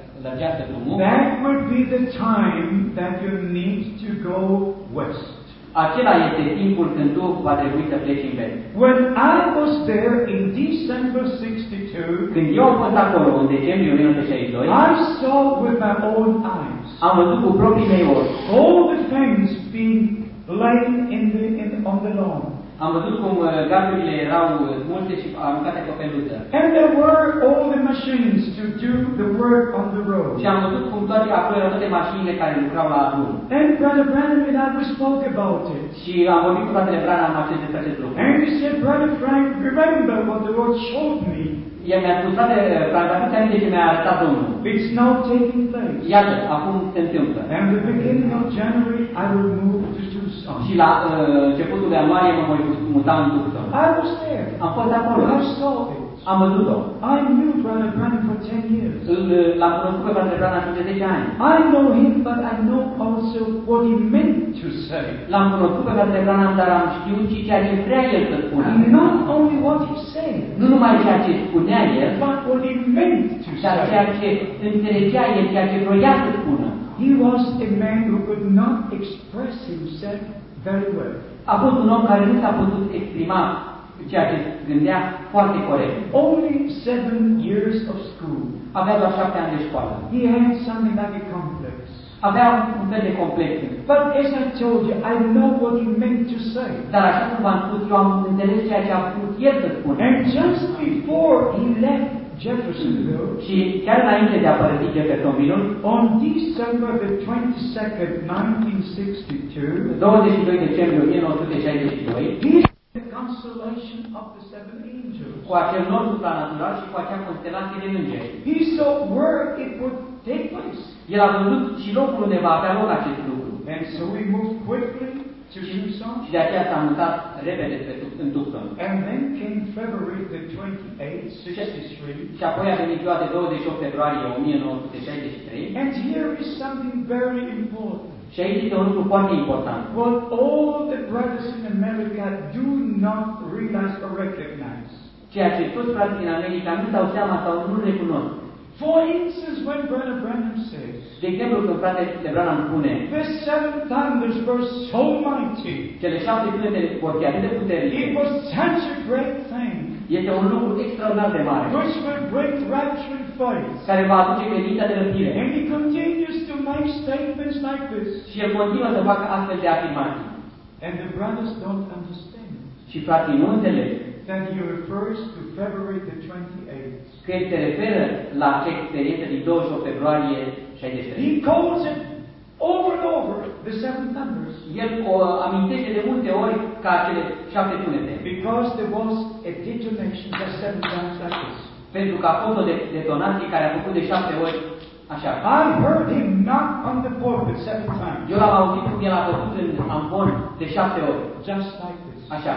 lărgească drumul, that will be the time that you need to go west. Acela este timpul când tu va trebui să pleci în vest. When I was there in December 62, Când eu am fost acolo, în decembrie 1962, I saw with my own eyes am văzut cu proprii mei ochi. all the things being laid on the lawn. Am văzut cum gardurile erau multe și aruncate pe peluță. And there were all the machines to do the work on the road. Și am văzut cum acolo erau toate mașinile care lucrau la drum. And Brother Branham and I, we spoke about it. Și am vorbit cu fratele Branham despre acest lucru. And he said, Brother Frank, remember what the Lord showed me. El mi-a spus, frate Frank, aduți aminte ce mi-a arătat Domnul. It's now taking place. Iată, acum se întâmplă. And the beginning of January, I will move to Tucson. Și la începutul de ianuarie mă voi muta în Tucson. I was there. Am fost acolo. I saw it. Am văzut-o. I knew Brother Branham for 10 years. L-am cunoscut pe fratele Branham de 10 ani. I know him, but I know also what he meant to say. L-am cunoscut pe fratele Branham, dar am știut și ceea ce vrea el să spună. Not only what he said, Nu numai ceea ce spunea el, but what he meant to dar ceea say. ce înțelegea el, ceea ce vroia să spună. He was a man who could not express himself very well. A fost un om care nu s-a putut exprima ceea ce gândea foarte corect. Only 7 years of school. Avea doar 7 ani de școală. He had something like a complex. Avea un fel de complex. But as I told you, I know what he meant to say. Dar așa cum v-am spus, eu am înțeles ceea ce a vrut el să spună. And just before he left Jeffersonville, Și chiar înainte de a părăsi Jeffersonville, on December the 22nd, 1962, 22 decembrie 1962, he had the constellation of the 7 angels. cu acel nor supranatural și cu acea constelație de îngeri. He saw where it would take place. El a văzut și locul unde va avea loc acest lucru. And so we moved quickly to Tucson. Și de aceea s-a mutat repede în Tucson. And then came February the 28th, 63. Și apoi a venit ziua de 28 februarie 1963. And here is something very important. Și aici este un lucru foarte important. What all the brothers in America do not realize or recognize. Ceea ce toți frații din America nu dau seama sau nu recunosc. For instance, when Brother Branham says, De exemplu, când fratele Branham spune, the 7 thunders were so mighty, cele 7 tunete vor fi atât de it puternice, was such a great thing, este un lucru extraordinar de mare, which will bring rapture and faith. care va aduce credința de răpire. And he continues to make statements like this. Și el continuă să facă astfel de afirmații. And the brothers don't understand Și frații nu înțeleg that he refers to February the 28th. că el se referă la acea experiență din 28 februarie 63. He calls it over and over the 7 thunders. El o amintește de multe ori ca cele 7 tunete. Because there was a detonation just 7 times like this. Pentru că a fost o detonație care a făcut de 7 ori așa. I heard him knock on the pulpit 7 times. Eu l-am auzit cum el a făcut în ampon de 7 ori. Just like this. Așa.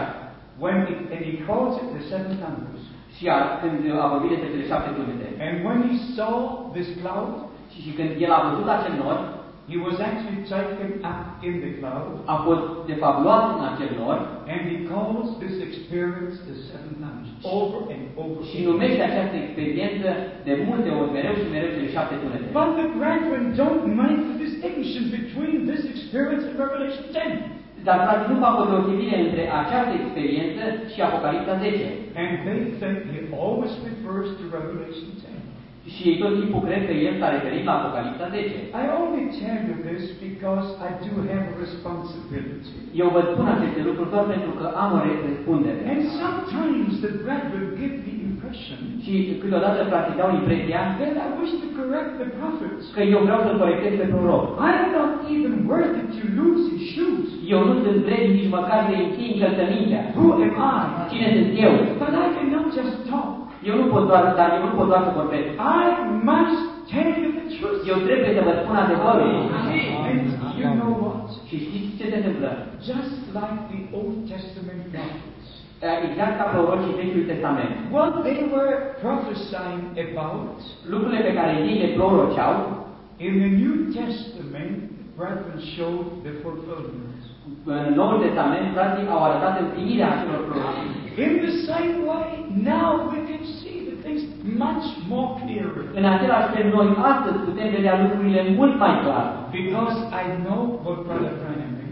And he calls it the 7 thunders. Și când a vorbit despre cele 7 tunete. And when he saw this cloud, Și când el a văzut acel nor, he was actually taken up in the cloud. a fost de fapt luat în acel nor And he calls this experience the 7 thunders. Over and over. și numește această experiență de multe ori, mereu și mereu cele 7 tunete. But the brethren don't make the distinction between this experience and Revelation 10. Dar frații nu fac o deosebire între această experiență și Apocalipsa 10. And they think he always refers to Revelation 10. Și ei tot timpul cred că el s-a referit la Apocalipsa 10. I only tell you this because I do have a responsibility. Eu vă spun aceste lucruri doar pentru că am o răspundere. And sometimes the brethren give the impression Și câteodată frații dau impresia that I wish to correct the prophets. că eu vreau să-l corectez pe proroc. I'm not even worthy to lose his shoes. Eu nu sunt vrednic nici măcar de închei încălțămintea. Who am I? Cine sunt eu? But I cannot just talk. Eu nu pot doar să vorbesc. I must tell you the truth. Eu trebuie să vă spun adevărul. And you know what? Și știți ce se întâmplă? Just like the Old Testament prophets. Exact ca prorocii Vechiului Testament. What they were prophesying about, Lucrurile pe care ei le proroceau, in the New Testament, brethren showed the fulfillment. în Noul Testament, frații au arătat împlinirea acelor prorocii. In the same way, now we can see the things much more clearly. În același fel, noi astăzi putem vedea lucrurile mult mai clar. Because I know what Brother Branham means.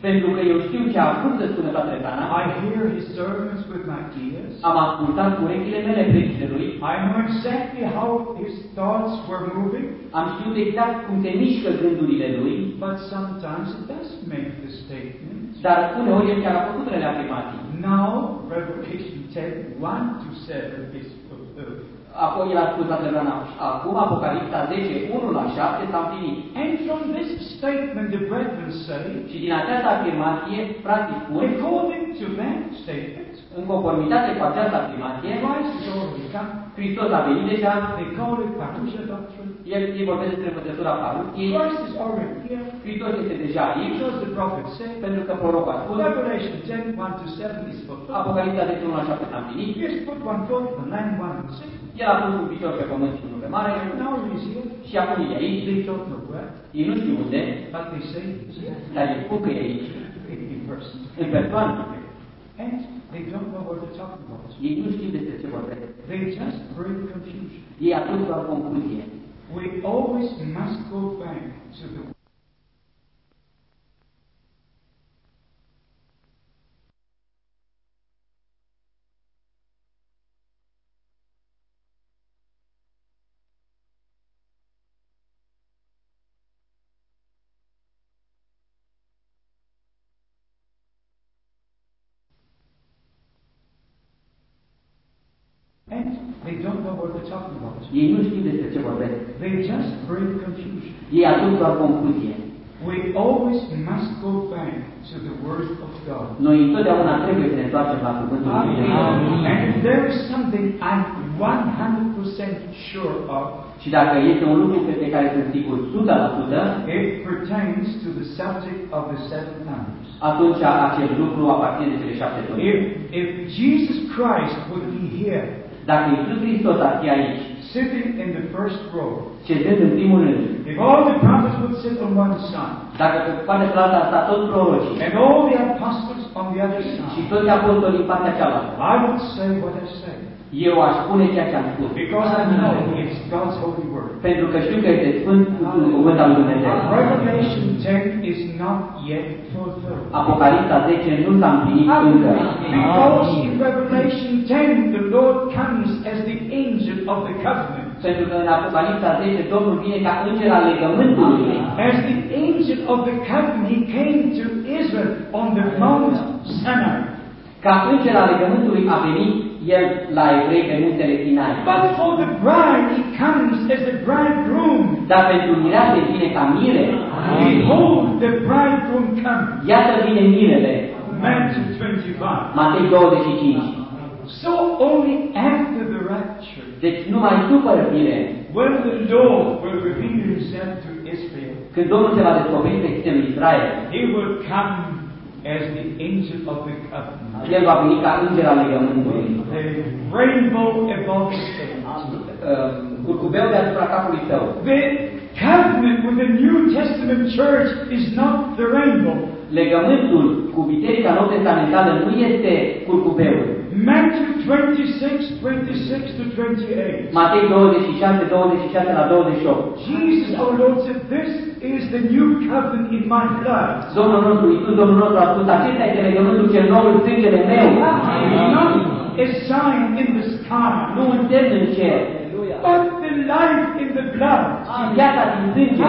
Pentru că eu știu ce a vrut să spună fratele Branham. I hear his sermons with my ears. Am ascultat cu urechile mele predicile lui. I know exactly how his thoughts were moving. Am știut exact cum se mișcă gândurile lui. But sometimes it does make the statement. Dar uneori el chiar a făcut unele afirmații. Now, Revelation 10, 1 to 7 is fulfilled. Apoi el a spus fratele Branham, acum Apocalipsa 10, 1 la 7 s-a împlinit. And from this statement, the brethren say, Și din această afirmație, frații spun, according to that statement, în conformitate cu această afirmație, Christ is already come. Hristos a venit deja, They call it Parousia doctrine. ei vorbesc despre învățătura parusiei, Christ is already here. Hristos este deja aici, Because the prophet said, pentru că prorocul a spus, Revelation 10, 1 to 7 is fulfilled. Apocalipsa 10, 1 la 7 s-a împlinit, He has put one foot on the land, one on the sea. el a pus un picior pe pământ și unul pe mare, Now he is here. și acum e aici, They don't know where, ei nu știu unde, but they say he's here dar ei spun că e aici, in person. în persoană. And they don't know what they're talking about. Ei nu știu despre ce vorbesc. They just bring confusion. Ei atunci doar confuzie. We always must go back to the and they don't know what they're talking about. Ei nu știu despre ce vorbesc. They just bring confusion. Ei atunci doar confuzie. We always must go back to the Word of God. Noi întotdeauna trebuie să ne întoarcem la Cuvântul lui Dumnezeu. And if there is something I'm 100% sure of, Și dacă este un lucru pe care sunt sigur 100%, it pertains to the subject of the seven thunders. atunci acel lucru aparține de cele 7 tone. If Jesus Christ would be here, Dacă Iisus Hristos ar fi aici, sitting in the first row, șezând în primul rând, if all the prophets would sit on one side, dacă pe partea cealaltă ar sta toți prorocii and all the apostles on the other și side, toți apostolii în partea cealaltă, I would say what I say. eu aș spune ceea ce am spus. Because I know it's God's holy word. Pentru că știu că este Sfânt Cuvânt al lui Dumnezeu. Revelation 10 is not yet fulfilled. Apocalipsa 10 nu s-a împlinit încă. Because in Revelation 10 the Lord comes as the angel of the covenant. Pentru că în Apocalipsa 10 Domnul vine ca înger al legământului. As the angel of the covenant, he came to Israel on the Mount Sinai. Ca înger al legământului a venit el la evrei pe muntele Sinai. But for the bride, he comes as the bridegroom. Dar pentru mirease vine ca mire. Behold, the bridegroom comes. Iată vine mirele. Matthew 25. Matei 25. So only after the rapture, Deci numai după răpire, when the Lord will reveal himself to Israel, când Domnul se va descoperi pe lui Israel, he will come as the angel of the covenant. el va veni ca înger al legământului. The rainbow above his head. Curcubeu deasupra capului său. The covenant with the New Testament church is not the rainbow. Legământul cu biserica nou testamentală nu este curcubeul. Matthew 26, 26 to 28. Matei 26, 26 la 28. Jesus, our Lord, said, "This is the new covenant in my blood." Domnul nostru, Iisus, Domnul nostru a spus, acesta este legământul cel nou în sângele meu. Not a sign in the sky, Nu un semn în cer, but the life in the blood. ci viața din sânge,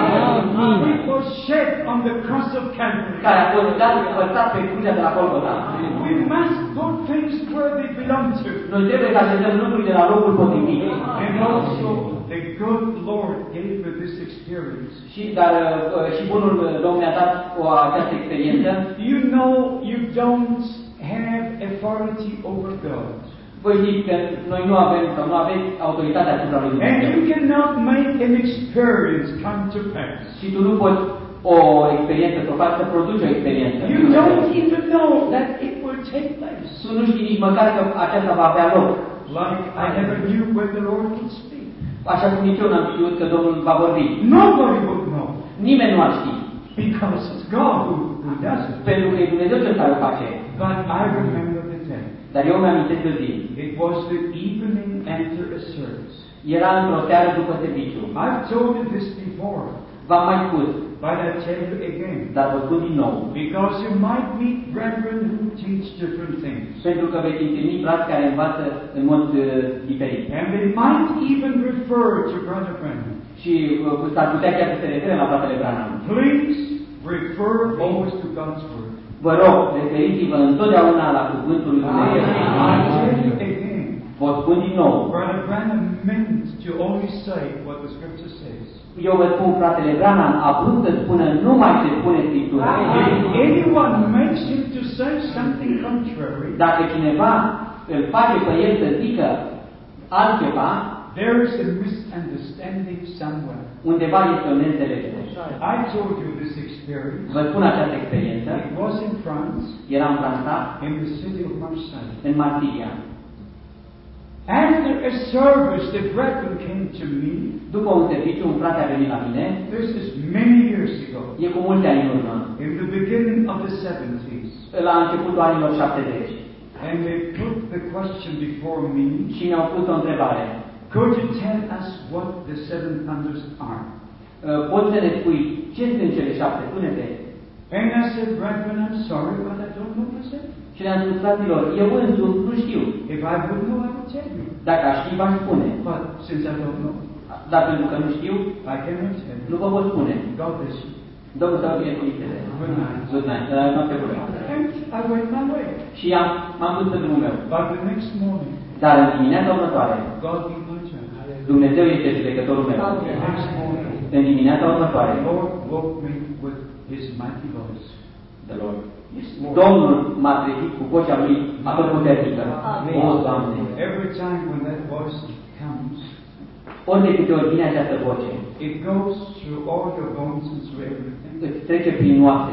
It was shed on the cross of Calvary. care a fost dat păsat pe crucea de la Golgota. We must put things where they belong to. Noi trebuie să așezăm lucrurile la locul potrivit. And also, the good Lord gave me this experience. Și bunul Domnul mi-a dat această experiență. You know, you don't have authority over God. Voi știți că noi nu avem sau nu aveți autoritatea asupra lui And Dumnezeu. you cannot make an experience come to pass. Și tu nu poți o experiență să o faci, să produci o experiență. You don't even know that it will take place. Tu nu știi nici măcar că aceasta va avea loc. Like I never knew when the Lord would speak. Așa cum nici eu n-am știut că Domnul va vorbi. Nobody would know. Nimeni nu ar ști. Because it's God who does it. Pentru că e Dumnezeu cel care o face. But I remember the day. Dar eu mi-amintesc de zi. It was the evening after a service. Era într-o seară după serviciu. I've told you this before. V-am mai spus, but I tell you again, dar vă spun din nou, because you might meet brethren who teach different things. pentru că veți întâlni frați care învață în mod diferit. And they might even refer to Brother Branham. Și s-ar putea chiar să se refere la fratele Branham. Please refer always to God's Word. Vă rog, referiți-vă întotdeauna la cuvântul lui Dumnezeu. I tell you again, Vă spun din nou, Brother Branham meant to only say what the Scripture says. eu vă spun, fratele Branham a vrut să spună numai ce spune Scriptura. If anyone makes him to say something contrary, Dacă cineva îl face pe el să zică altceva, there is a misunderstanding somewhere. undeva este o neînțelegere. I told you this experience. Vă spun această experiență. It was in France, Era în Franța, in the city of Marseille. în Marsilia. After a service, the brethren came to me. După un serviciu, un frate a venit la mine. This is many years ago. E cu mulți ani în urmă. In the beginning of the 70s. La începutul anilor 70. And they put the question before me. Și mi-au pus o întrebare. Could you tell us what the 7 thunders are? Poți să ne spui ce sunt cele 7 tunete? And I said, brethren, I'm sorry, but I don't know myself. Și le-am spus, fraților, eu însumi nu știu. If I would know, I would tell you. Dacă aș ști, v-aș spune. But since I don't know, Dar pentru că nu știu, I cannot tell nu you. vă pot spune. God bless you. Domnul să vă binecuvânteze. Good night. Good night. Noapte bună. And I went my way. Și m-am dus pe drumul meu. But the next morning, Dar în dimineața următoare, God be my judge. Dumnezeu este judecătorul meu. The next morning, În dimineața următoare, the Lord woke me with His mighty voice. Yes, Lord. Domnul m-a trezit cu vocea lui atotputernică. O, Doamne! Every time when that voice comes, Ori de câte ori vine această voce, it goes through all your bones and through everything. îți trece prin oase.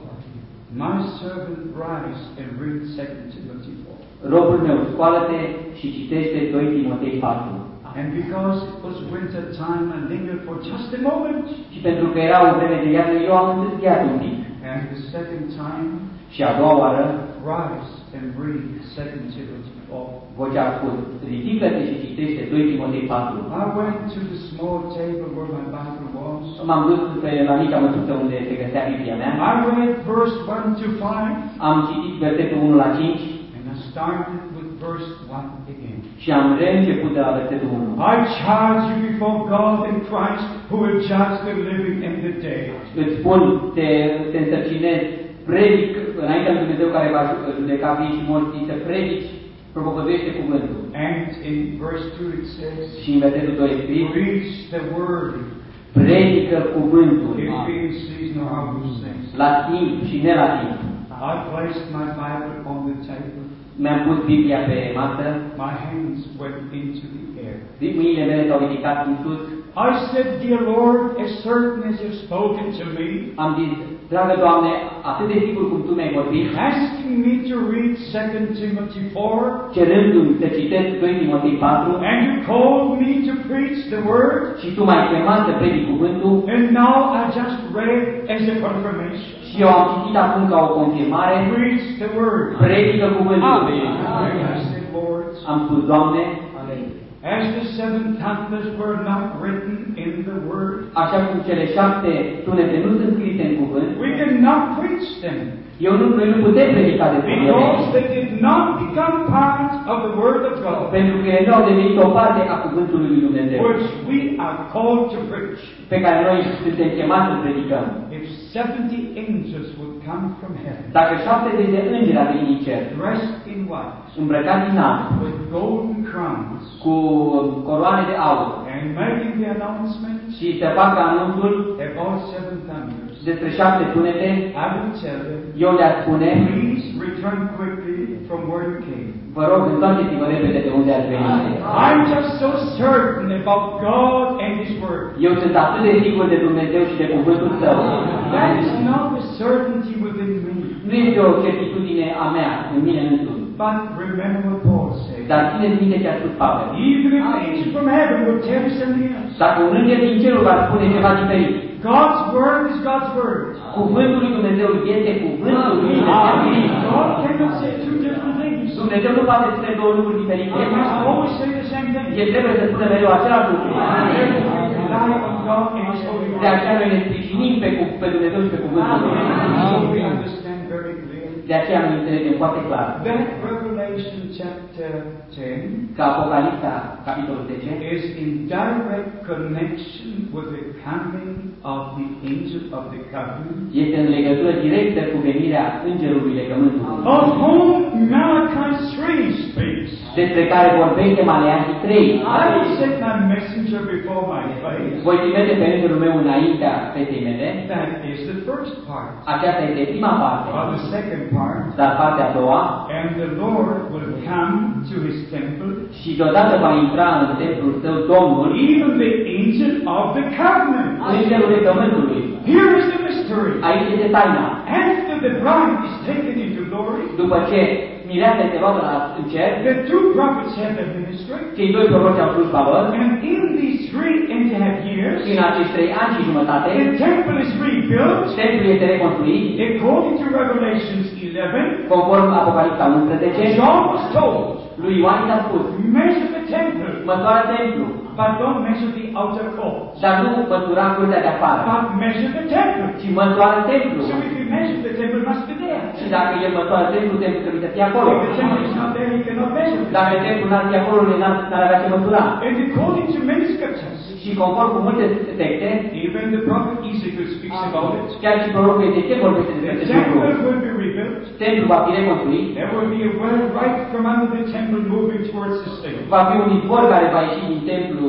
My servant rise and read 2 Timothy 4. Robul meu, scoală-te și citește 2 Timotei 4. And because it was winter time, I lingered for just a moment. Și pentru că era o vreme de iarnă, eu am întârziat un pic. And the second time, Și a doua oară, rise and read 2 Timothy 4. vocea a spus, ridică-te și citește 2 Timotei 4. I went to the small table where my Bible was. M-am dus la mica măsuță unde se găsea Biblia mea. I read verse 1 to 5. Am citit versetul 1 la 5 And I started with verse 1 again. și am reînceput de la versetul 1. I charge you before God and Christ, who will judge the living and the dead. Îți spun, te însărcinez, predic înaintea lui Dumnezeu care va judeca vii și morții, să predici, propovăduiește cuvântul. And in verse 2 it says, Și în versetul 2 scris, preach the word, predică cuvântul in being season or out of season. la timp și ne la timp. I placed my Bible on the table. Mi-am pus Biblia pe masă, My hands went into the air. mâinile mele s-au ridicat în sus. I said, dear Lord, as certain as you've spoken to me, Am zis, dragă Doamne, atât de sigur cum Tu mi-ai vorbit, asking me to read 2 Timothy 4, cerându-mi să citesc 2 Timotei 4, and you called me to preach the word, și Tu m-ai chemat să predic cuvântul, and now I just read as a confirmation. și eu am citit acum ca o confirmare, Preach the word. predică cuvântul. And I said, Lord, Am spus, Doamne, as the 7 thunders were not written in the word, așa cum cele 7 tunete nu sunt scrise în cuvânt, we cannot preach them noi nu putem predica despre ele, because they did not become part of the word of God, pentru că ele nu au devenit o parte a cuvântului lui Dumnezeu, which we are called to preach. pe care noi suntem chemați să predicăm. If 70 angels would come from heaven, Dacă 70 de îngeri ar veni din cer, dressed in white, îmbrăcați în alb, with golden crowns, cu coroane de aur, and making the announcement și să facă anunțul about 7 thunders, despre 7 tunete, I will tell them, eu le-aș spune, please return quickly from where you came. vă rog, întoarceți-vă repede de unde ați venit. I'm just so certain about God and His Word. Eu sunt atât de sigur de Dumnezeu și de cuvântul Său. That is not a certainty within me. Nu este o certitudine a mea, în mine însumi. But remember what Paul said. Dar țineți minte ce a spus Pavel. Even if the angel from heaven will tell you something else. Dacă un înger din cerul va spune ceva diferit, God's Word is God's Word. cuvântul lui Dumnezeu este cuvântul lui Dumnezeu. God cannot say two different things. Dumnezeu nu poate spune două lucruri diferite. He must always say the same thing. El trebuie să spună mereu același lucru. Therefore, we rely on God and His holy De word. aceea noi ne sprijinim pe Dumnezeu și pe cuvântul Lui. So we understand very clearly De aceea noi înțelegem foarte clar that Revelation chapter 10 că Apocalipsa, capitolul 10, is in direct connection with the coming of the angel of the covenant, este în legătură directă cu venirea Îngerului Legământului, of whom Malachi 3 speaks. despre care vorbește Maleahi 3. I will set my messenger before my face. Voi trimite pe Îngerul meu înaintea fetei mele. That is the first part. Aceasta este prima parte. Or the second part. Dar partea a doua, And the Lord will come to His temple, și deodată va intra în templul său Domnul, even the angel of the covenant. Îngerul Legământului. Here is the mystery. Aici este taina. After the bride is taken into glory, După ce mireasa este luată în cer, the two prophets have their ministry, cei doi proroci au slujba lor, and in these 3.5 years, și în acești 3 ani și jumătate, the temple is rebuilt, templul este reconstruit, according to Revelations 11. conform Apocalipsa 11, John was told, lui Ioan s-a spus, measure the temple, măsoară templul, but don't measure the outer court, dar nu măsura curtea de afară, but measure the temple. ci măsoară templul. So if you measure the temple, it must be there. Și dacă el măsoară templul trebuie să fie acolo. If the temple is not there, he cannot measure it. Dacă templul n-ar fi acolo, n-ar avea ce măsura. And according to many scriptures, Și conform cu multe texte, even the prophet Ezekiel speaks about it. chiar și prorocul Ezechiel vorbește despre The acest lucru. temple will be rebuilt. Templul va fi reconstruit, There will be a well right from under the temple moving towards the state. va fi un izvor care va ieși din templu,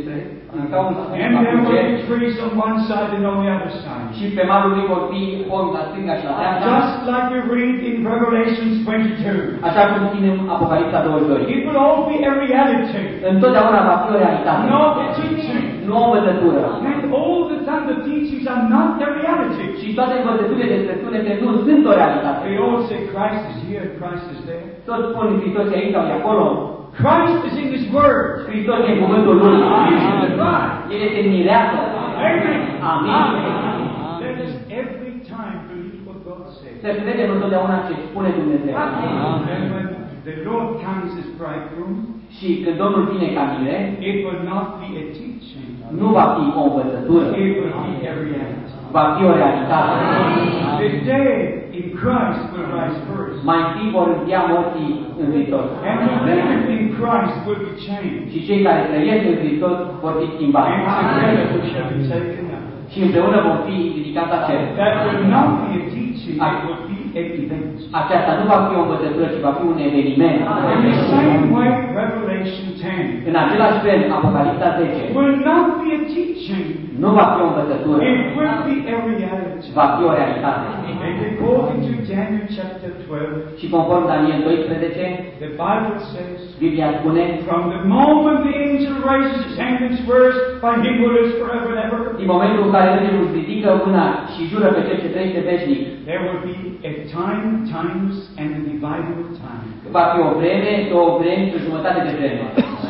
ca un And there will be trees on one side and on the other side. și pe malul lui vor fi pomi la stânga și la dreapta, Just like we read in Revelations 22. așa cum ținem Apocalipsa 22. It will all be a reality, Întotdeauna va fi o realitate, not a teaching. nu o învățătură. And all the other teachings are not a reality. Și toate învățăturile despre sunete nu sunt o realitate. They all say Christ is here and Christ is there. Toți spun Hristos e aici sau e acolo. Christ is in His Word. Hristos e în cuvântul Lui. He is in the bride. El este în mireasă. Amen. Amin. Let us every time believe what God says. Să credem întotdeauna ce spune Dumnezeu. And when the Lord comes as bridegroom, Și când Domnul vine ca mire, it will not be a teaching. nu va fi o învățătură, It will be a reality. va fi o realitate. The dead in Christ will rise first. Mai întâi vor învia morții în Hristos. And the living in Christ will be changed. Și cei care trăiesc în Hristos vor fi schimbați. And together we shall be taken up. Și împreună vom fi ridicați la cer. That will not be a teaching, it will be an event. Aceasta nu va fi o învățătură, ci va fi un eveniment. In the same way, Revelation 10 În același fel, Apocalipsa 10 will not be a teaching, nu va fi o învățătură, it will be a reality. va fi o realitate. And according to Daniel chapter 12, Și conform Daniel 12, the Bible says, Biblia spune, from the moment the angel raises his hand and swears by him who lives forever and ever, din momentul în care îngerul își ridică mâna și jură pe cel ce trăiește veșnic, there will be a time, times, and a dividing of time. va fi o vreme, 2 vremi și o jumătate de vreme.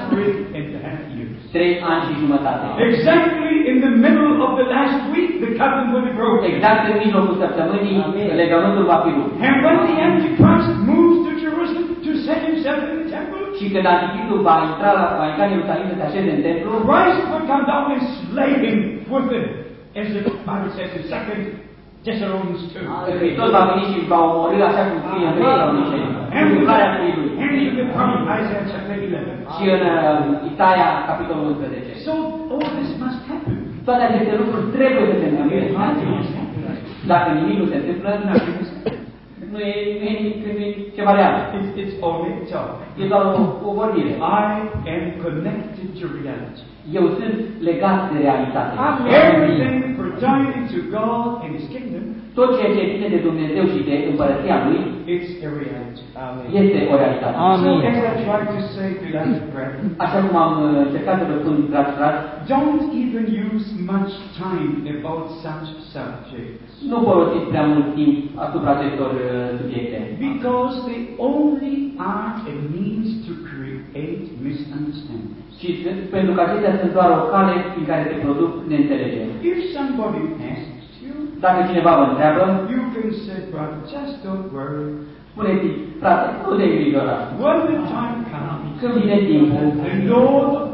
3.5 years. 3 ani și jumătate. Exactly in the middle of the last week, the covenant will be broken. Exact în mijlocul săptămânii, legământul va fi rupt. And when the Antichrist moves to Jerusalem to set himself in the temple, Și când Anticristul va intra în Ierusalim să se așeze în templu, Christ will come down and slay him with it, as the Bible says in 2 Thessalonians 2. Hristos va veni și va omorî așa cum scrie în Thesaloniceni, în lucrarea fiii lui. And in the prophet Isaiah chapter 11. Și în Isaia, capitolul 11. So all this must happen. Toate aceste lucruri trebuie să se întâmple. Dacă nimic nu se întâmplă, nu e ceva real. It's only a talk. E doar o vorbire. I am connected to reality. Eu sunt legat de realitate. Everything pertaining to God and His kingdom, Tot ceea ce vine de Dumnezeu și de împărăția Lui it's a reality. este o realitate. So as I try to say, beloved brethren, Așa cum am încercat să vă spun, dragi frați, don't even use much time about such subjects, nu folosiți prea mult timp asupra acestor subiecte. because they only are a means to create misunderstandings. Și pentru că acestea sunt doar o cale prin care se produc neînțelegeri. If somebody asks you, Dacă cineva vă întreabă, you can say, brother, just don't worry. spuneți, frate, nu te îngrijora. When the time comes, Când vine timpul, the Lord of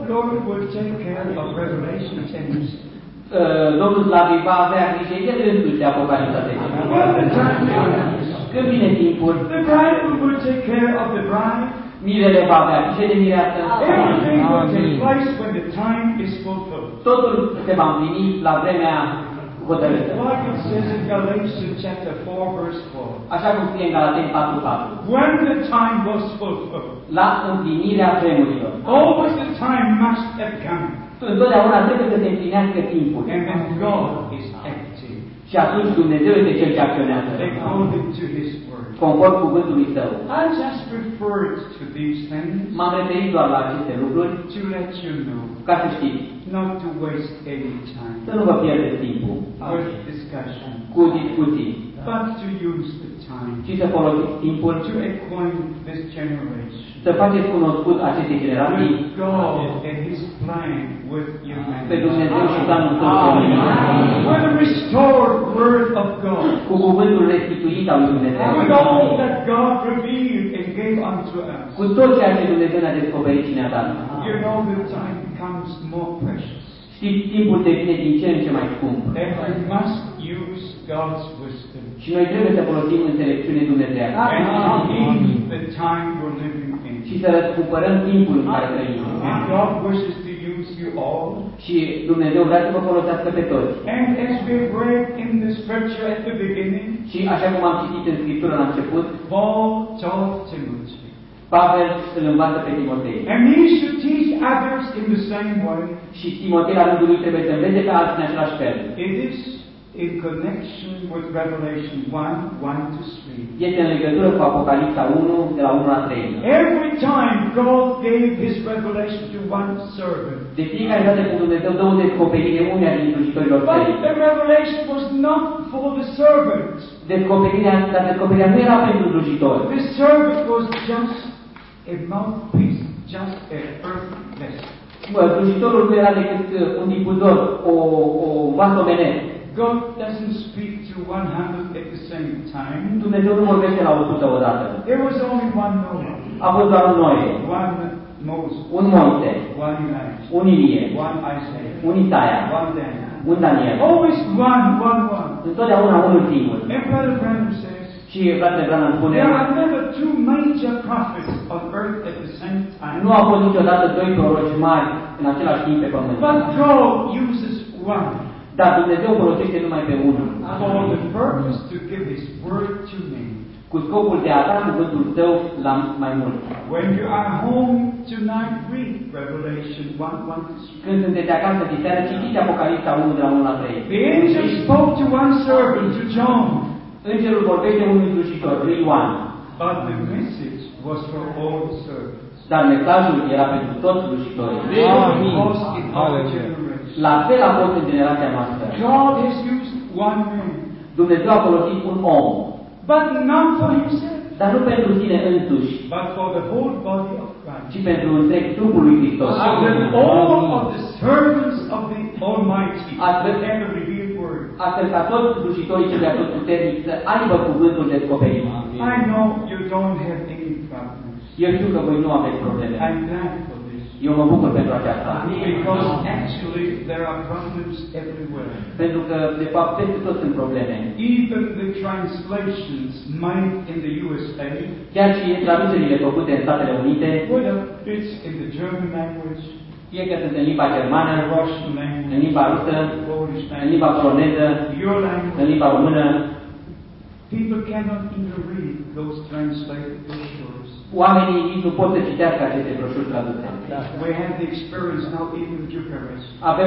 Lord will take care of Revelation 10. Domnul Slavii va avea grijă El însuși de Apocalipsa 10. When the time comes, Când vine timpul, the bridegroom will take care of the bride. mirele va avea grijă de mireasă. Everything will take place when the time is fulfilled. Totul se va împlini la vremea hotărâtă. Like it says in Galatians chapter 4, verse 4. Așa cum scrie în Galateni 4:4. When the time was fulfilled, La împlinirea vremurilor. always the time must have come. Întotdeauna trebuie să se împlinească timpul. And then God is acting Și atunci Dumnezeu este Cel ce acționează. according to His word. Conform cuvântului Său. I just referred to these things M-am referit doar la aceste lucruri to let you know, ca să știți. not to waste any time Să nu vă pierdeți timpul with discussion, cu discuții, but to use the time ci să folosiți timpul to acquaint this generation să faceți cunoscut acestei generații with God and His plan with pe humanity. Dumnezeu și planul Său cu omenirea. With the restored word of God, Cu cuvântul restituit al lui Dumnezeu. with all that God revealed and gave unto us. Cu tot ceea ce Dumnezeu ne-a descoperit și ne-a dat. You know the time becomes more precious. Știți, timpul devine din ce în ce mai scump. And we must use God's wisdom. Și noi trebuie să folosim înțelepciune dumnezeiască. And in the time we're living in. Și să răscumpărăm timpul în care trăim. And God wishes to use you all. Și Dumnezeu vrea să vă folosească pe toți. And as we read in the scripture at the beginning, Și așa cum am citit în Scriptură la început, Paul taught Timothy. Pavel îl învață pe Timotei. And he should teach others in the same way. Și Timotei la rândul lui trebuie să învețe pe alții în același fel. It is in connection with Revelation 1:1-3. Este în legătură cu Apocalipsa 1, de la 1 la 3. Every time God gave His revelation to one servant, De fiecare dată când Dumnezeu dă o descoperire uneia din slujitorilor săi, but the revelation was not for the servant. dar descoperirea nu era pentru slujitori. The servant was just a mouthpiece, just an earthly vessel. Slujitorul nu era decât un difuzor, o vas omenesc. God doesn't speak to 100 at the same time. Dumnezeu nu vorbește la 100 odată. There was only one Noah, A fost doar un Noe, one Moses, un Moise, one Elijah, un Ilie, one Isaiah, un Isaia, one Daniel. un Daniel. Always one. Întotdeauna unul singur. And Brother Branham says, Și fratele Branham spune, there are never two major prophets on earth at the same time. nu au fost niciodată doi proroci mari în același timp pe pământ. But God uses one Dar Dumnezeu folosește numai pe unul, for the purpose to give His word to me. cu scopul de a da cuvântul Său la mai mult. When you are home tonight, read Revelation 1:1-3. Când sunteți acasă de seară, citiți Apocalipsa 1 de la 1 la 3. The angel spoke to one servant, to John, Îngerul vorbește unui slujitor, lui Ioan, but the message was for all servants. dar mesajul era pentru toți slujitorii. It was in our generation. La fel a fost în generația noastră. God has used one man, Dumnezeu a folosit un om, but not for Himself, dar nu pentru sine însuși, but for the whole body of Christ. ci pentru întreg trupul lui Hristos. So that all of the servants of the Almighty will have a revealed word. Astfel ca toți slujitorii celui atotputernic să aibă cuvântul descoperit. I know you don't have any problems. Eu știu că voi nu aveți probleme. I'm glad for this. Eu mă bucur pentru aceasta. Because actually there are problems everywhere. Pentru că, de fapt, peste tot sunt probleme. Even the translations made in the USA, Chiar și traducerile făcute în Statele Unite, whether it's in the German language, fie că sunt în limba germană, the Russian language, în limba rusă, Polish în language, limba poloneză, your în language, limba română, people cannot even read those translated brochures. oamenii nici nu pot să citească aceste broșuri traduse. We have the experience now even in Bucharest.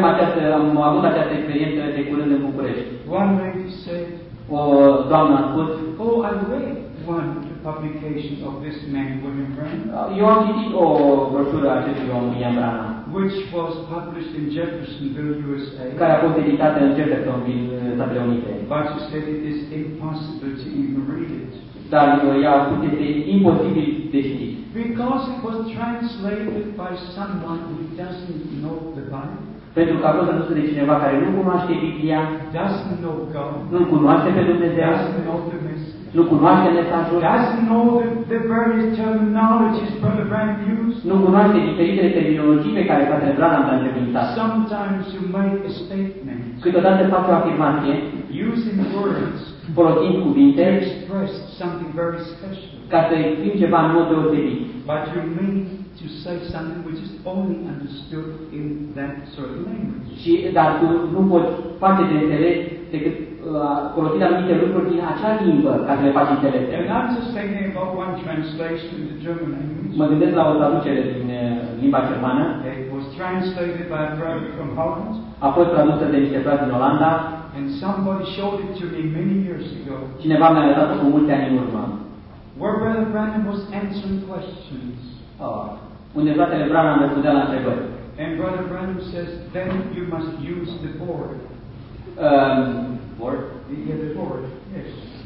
Am avut această experiență de curând în București. One lady said, O doamnă a spus, "Oh, I read one publication of this man, William Branham, eu am citit o broșură a acestui om, William Branham, which was published in Jeffersonville, USA. care a fost editată în Jeffersonville, Statele Unite. But she said it is impossible to even read it Dar ea a spus că este imposibil de citit. because it was translated by someone who doesn't know the Bible, Pentru că a fost tradusă de cineva care nu cunoaște Biblia, doesn't know God, nu cunoaște pe Dumnezeu, doesn't know the message. Nu cunoaște mesajul, doesn't know the various terminologies Brother Branham used. nu cunoaște diferitele terminologii pe care Fratele Branham le-a întrebuințat. Sometimes you make a statement Câteodată face o afirmație, using words folosind to cuvinte, express something very special. ca să exprimi ceva în mod deosebit. But you need to say something which is only understood in that certain language. Dar tu nu poți face de înțeles decât folosind anumite lucruri din acea limbă ca să le faci înțelese. And I'm just thinking about one translation in the German language. Mă gândesc la o traducere din limba germană. It was translated by a brother from Holland. A fost tradusă de niște frați din Olanda. And somebody showed it to me many years ago. Cineva mi-a arătat-o cu mulți ani în urmă. Where Brother Branham was answering questions. Unde Fratele Branham răspundea la întrebări. And Brother Branham says, then you must use the board. Board? Yeah, the board, yes.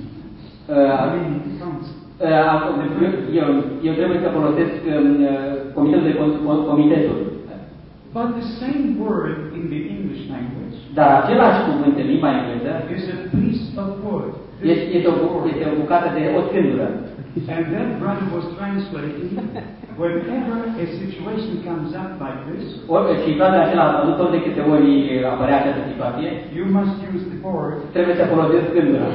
Eu trebuie să folosesc comitetul. But the same word in the English language Dar același cuvânt în limba engleză is a piece of wood. este o bucată de o scândură. And then Branham was translating, whenever a situation comes up like this, Și fratele acela a tradus ori de câte ori apărea această situație, you must use the board. trebuie să folosesc scândura.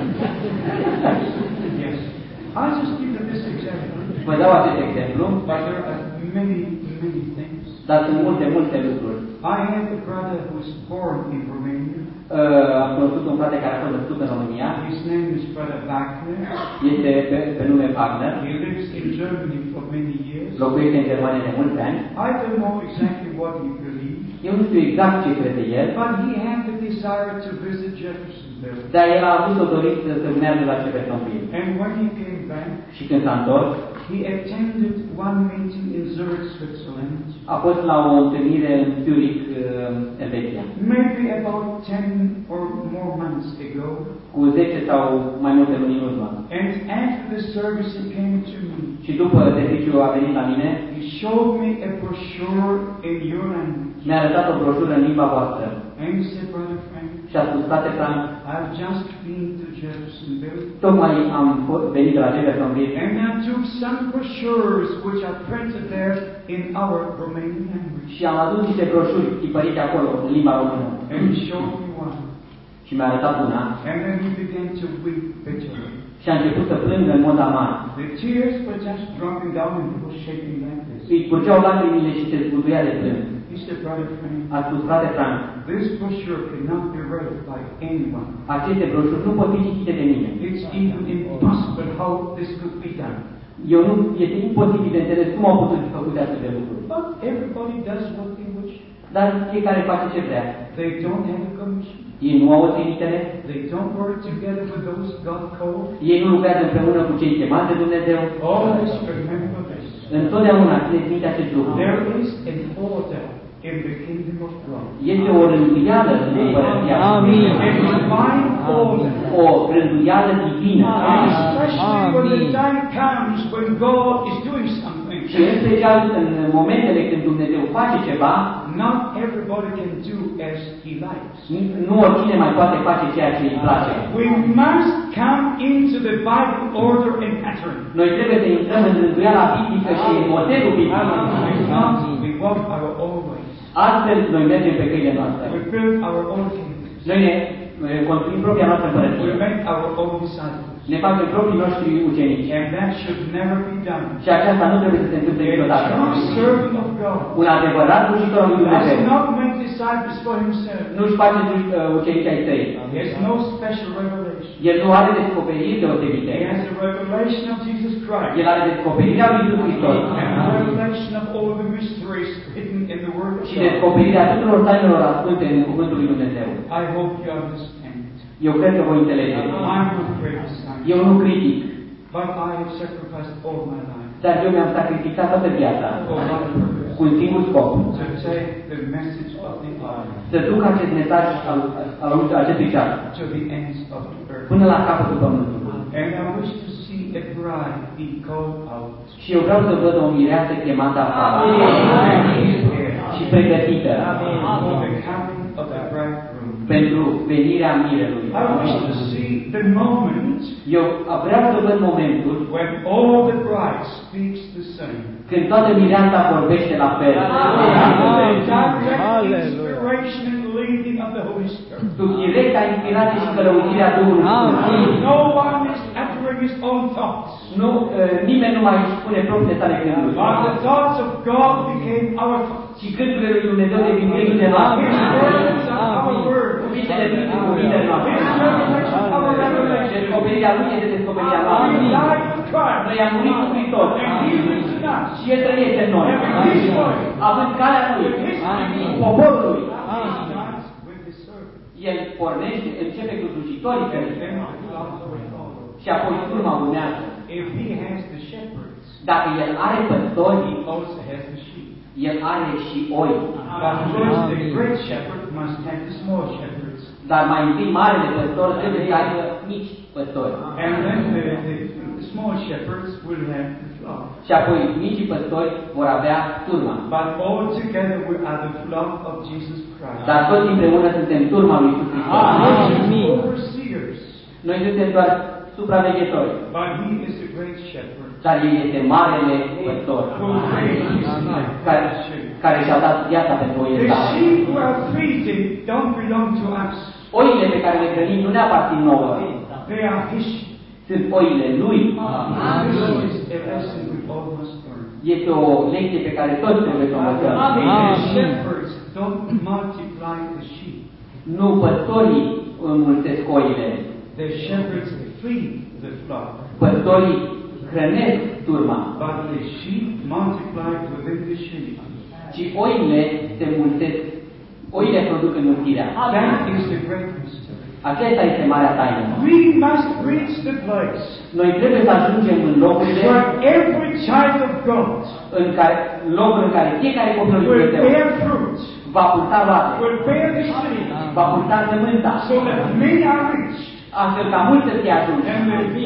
Yes. I'll just give you this example. Vă dau acest exemplu, But there are many things. dar sunt multe lucruri. I have a brother who was born in Romania. Am cunoscut un frate care a fost născut în România. His name is Brother Wagner. Este pe nume Wagner. He lives in Germany for many years. Locuiește în Germania de mulți ani. I don't know exactly what he believes. Eu nu știu exact ce crede el. But he had the desire to visit Jeffersonville. Dar el a avut o dorință să meargă la Jeffersonville. And when he came back, și când s-a întors, he attended one meeting in Zurich, Switzerland. A fost la o întâlnire în Zurich, Elveția. Maybe about 10 or more months ago. Cu 10 sau mai multe luni în urmă. And after the service he came to me. Și după serviciu a venit la mine. He showed me a brochure in your language. Mi-a arătat o broșură în limba voastră. And he said, Brother Frank, și a spus, frate Frank, I've just been to Jeffersonville. Tocmai am venit la Jeffersonville. And I took some brochures which are printed there in our Romanian language. Și am adus niște broșuri tipărite acolo în limba română. And he showed me one. Și mi-a arătat una. And then he began to weep bitterly. Și a început să plângă în mod amar. The tears were just dropping down and he was shaking like this. Îi curgeau lacrimile și se zguduia de plâns. He said, Brother Frank, a spus, frate Frank, this brochure cannot be read by anyone. Aceste broșuri nu pot fi citite de mine. It's even impossible how this could be done. Este imposibil de înțeles cum au putut fi făcute astfel de lucruri. But everybody does what they wish. Dar fiecare face ce vrea. They don't have a commission. Ei nu au o trimitere. They don't work together with those God called. Ei nu lucrează împreună cu cei chemați de Dumnezeu. Always remember this. Întotdeauna țineți minte acest lucru. There is an order in the kingdom of God. Este o rânduială în împărăția Lui. A divine order. O rânduială divină. Especially when the time comes when God is doing something. Și în special în momentele când Dumnezeu face ceva, not everybody can do as he likes. Nu oricine mai poate face ceea ce îi place. We must come into the Bible order and pattern. Noi trebuie să intrăm în rânduiala biblică și în modelul biblic. We walk our own ways. Astfel noi mergem pe căile noastre. We build our own kingdoms. Noi ne construim propria noastră împărăție. We make our own disciples. Ne facem proprii noștri ucenici. And that should never be done. Și aceasta nu trebuie să se întâmple niciodată. A true servant of God Un adevărat slujitor al lui Dumnezeu does not make disciples for himself. nu-și face ucenici ai săi. He has no special revelation. El nu are descoperiri deosebite. He has the revelation of Jesus Christ. El are descoperirea lui Iisus Hristos. And the revelation of all the mysteries hidden in the Word of Și God. descoperirea tuturor tainelor ascunse în cuvântul lui Dumnezeu. I hope you understand. Eu cred că voi înțelege. I'm not criticizing. Eu nu critic. But I have sacrificed all my life. Dar eu mi-am sacrificat toată viața cu un singur scop. To take the message of the hour. Să duc acest mesaj al acestui ceas. To the ends of the earth. Până la capătul pământului. And I wish to see a bride be called out. Și eu vreau să văd o mireasă chemată afară. Și pregătită. For the coming of the bridegroom. Pentru venirea mirelui. I wish to see the moment Eu vreau să văd momentul when all the bride speaks the same. când toată mireasa vorbește la fel. Direct inspiration and leading of the Holy Spirit. Sub directa inspirație și călăuzirea Duhului Sfânt. No one is uttering his own thoughts. Nu, nimeni nu mai spune propriile sale gânduri. But the thoughts of God became our thoughts. Și gândurile lui Dumnezeu devin gândurile noastre. His words are our words. Cuvintele lui sunt cuvintele noastre. His revelation our revelation. Descoperirea lui este descoperirea noastră. We died with Christ. Noi am murit cu Hristos. And he lives in us. Și El trăiește în noi. His way. Având calea Lui, poporul Lui. Starts with his servant. El pornește, începe cu slujitorii And săi. then the flock will follow. Și apoi turma urmează. If he has the shepherds, Dacă El are păstori, he also has the sheep. El are și oi. But first, the great shepherd must have the small shepherds. Dar mai întâi marele păstor trebuie să aibă mici păstori. And then the small shepherds will have the flock. Și apoi micii păstori vor avea turma. But all together we are the flock of Jesus Christ. Dar toți împreună suntem turma lui Iisus Hristos. Overseers. Noi suntem doar supraveghetori. But he is the great shepherd Dar El este marele păstor who gave his life for care, the sheep. care și-a dat viața pentru oile The sale. sheep who are feeding don't belong to us. Oile pe care le hrănim nu ne aparțin nouă. They are his sheep. Sunt oile Lui. This is a lesson we all must learn. Este o lecție pe care toți trebuie să o învățăm. The shepherds don't multiply the sheep. Nu păstorii înmulțesc oile. The shepherds feed the flock. Păstorii hrănesc turma. But the sheep multiply within the sheep. Ci oile se mulțesc. Oile produc înmulțirea. That is the great mystery. Aceasta este marea taină. We must reach the place Noi trebuie să ajungem în locurile where every child of God locul în care fiecare copil lui will Dumnezeu bear fruit, va purta roade, will bear the seed, va purta sămânța, so that many are reached, astfel ca mulți să fie ajunși. and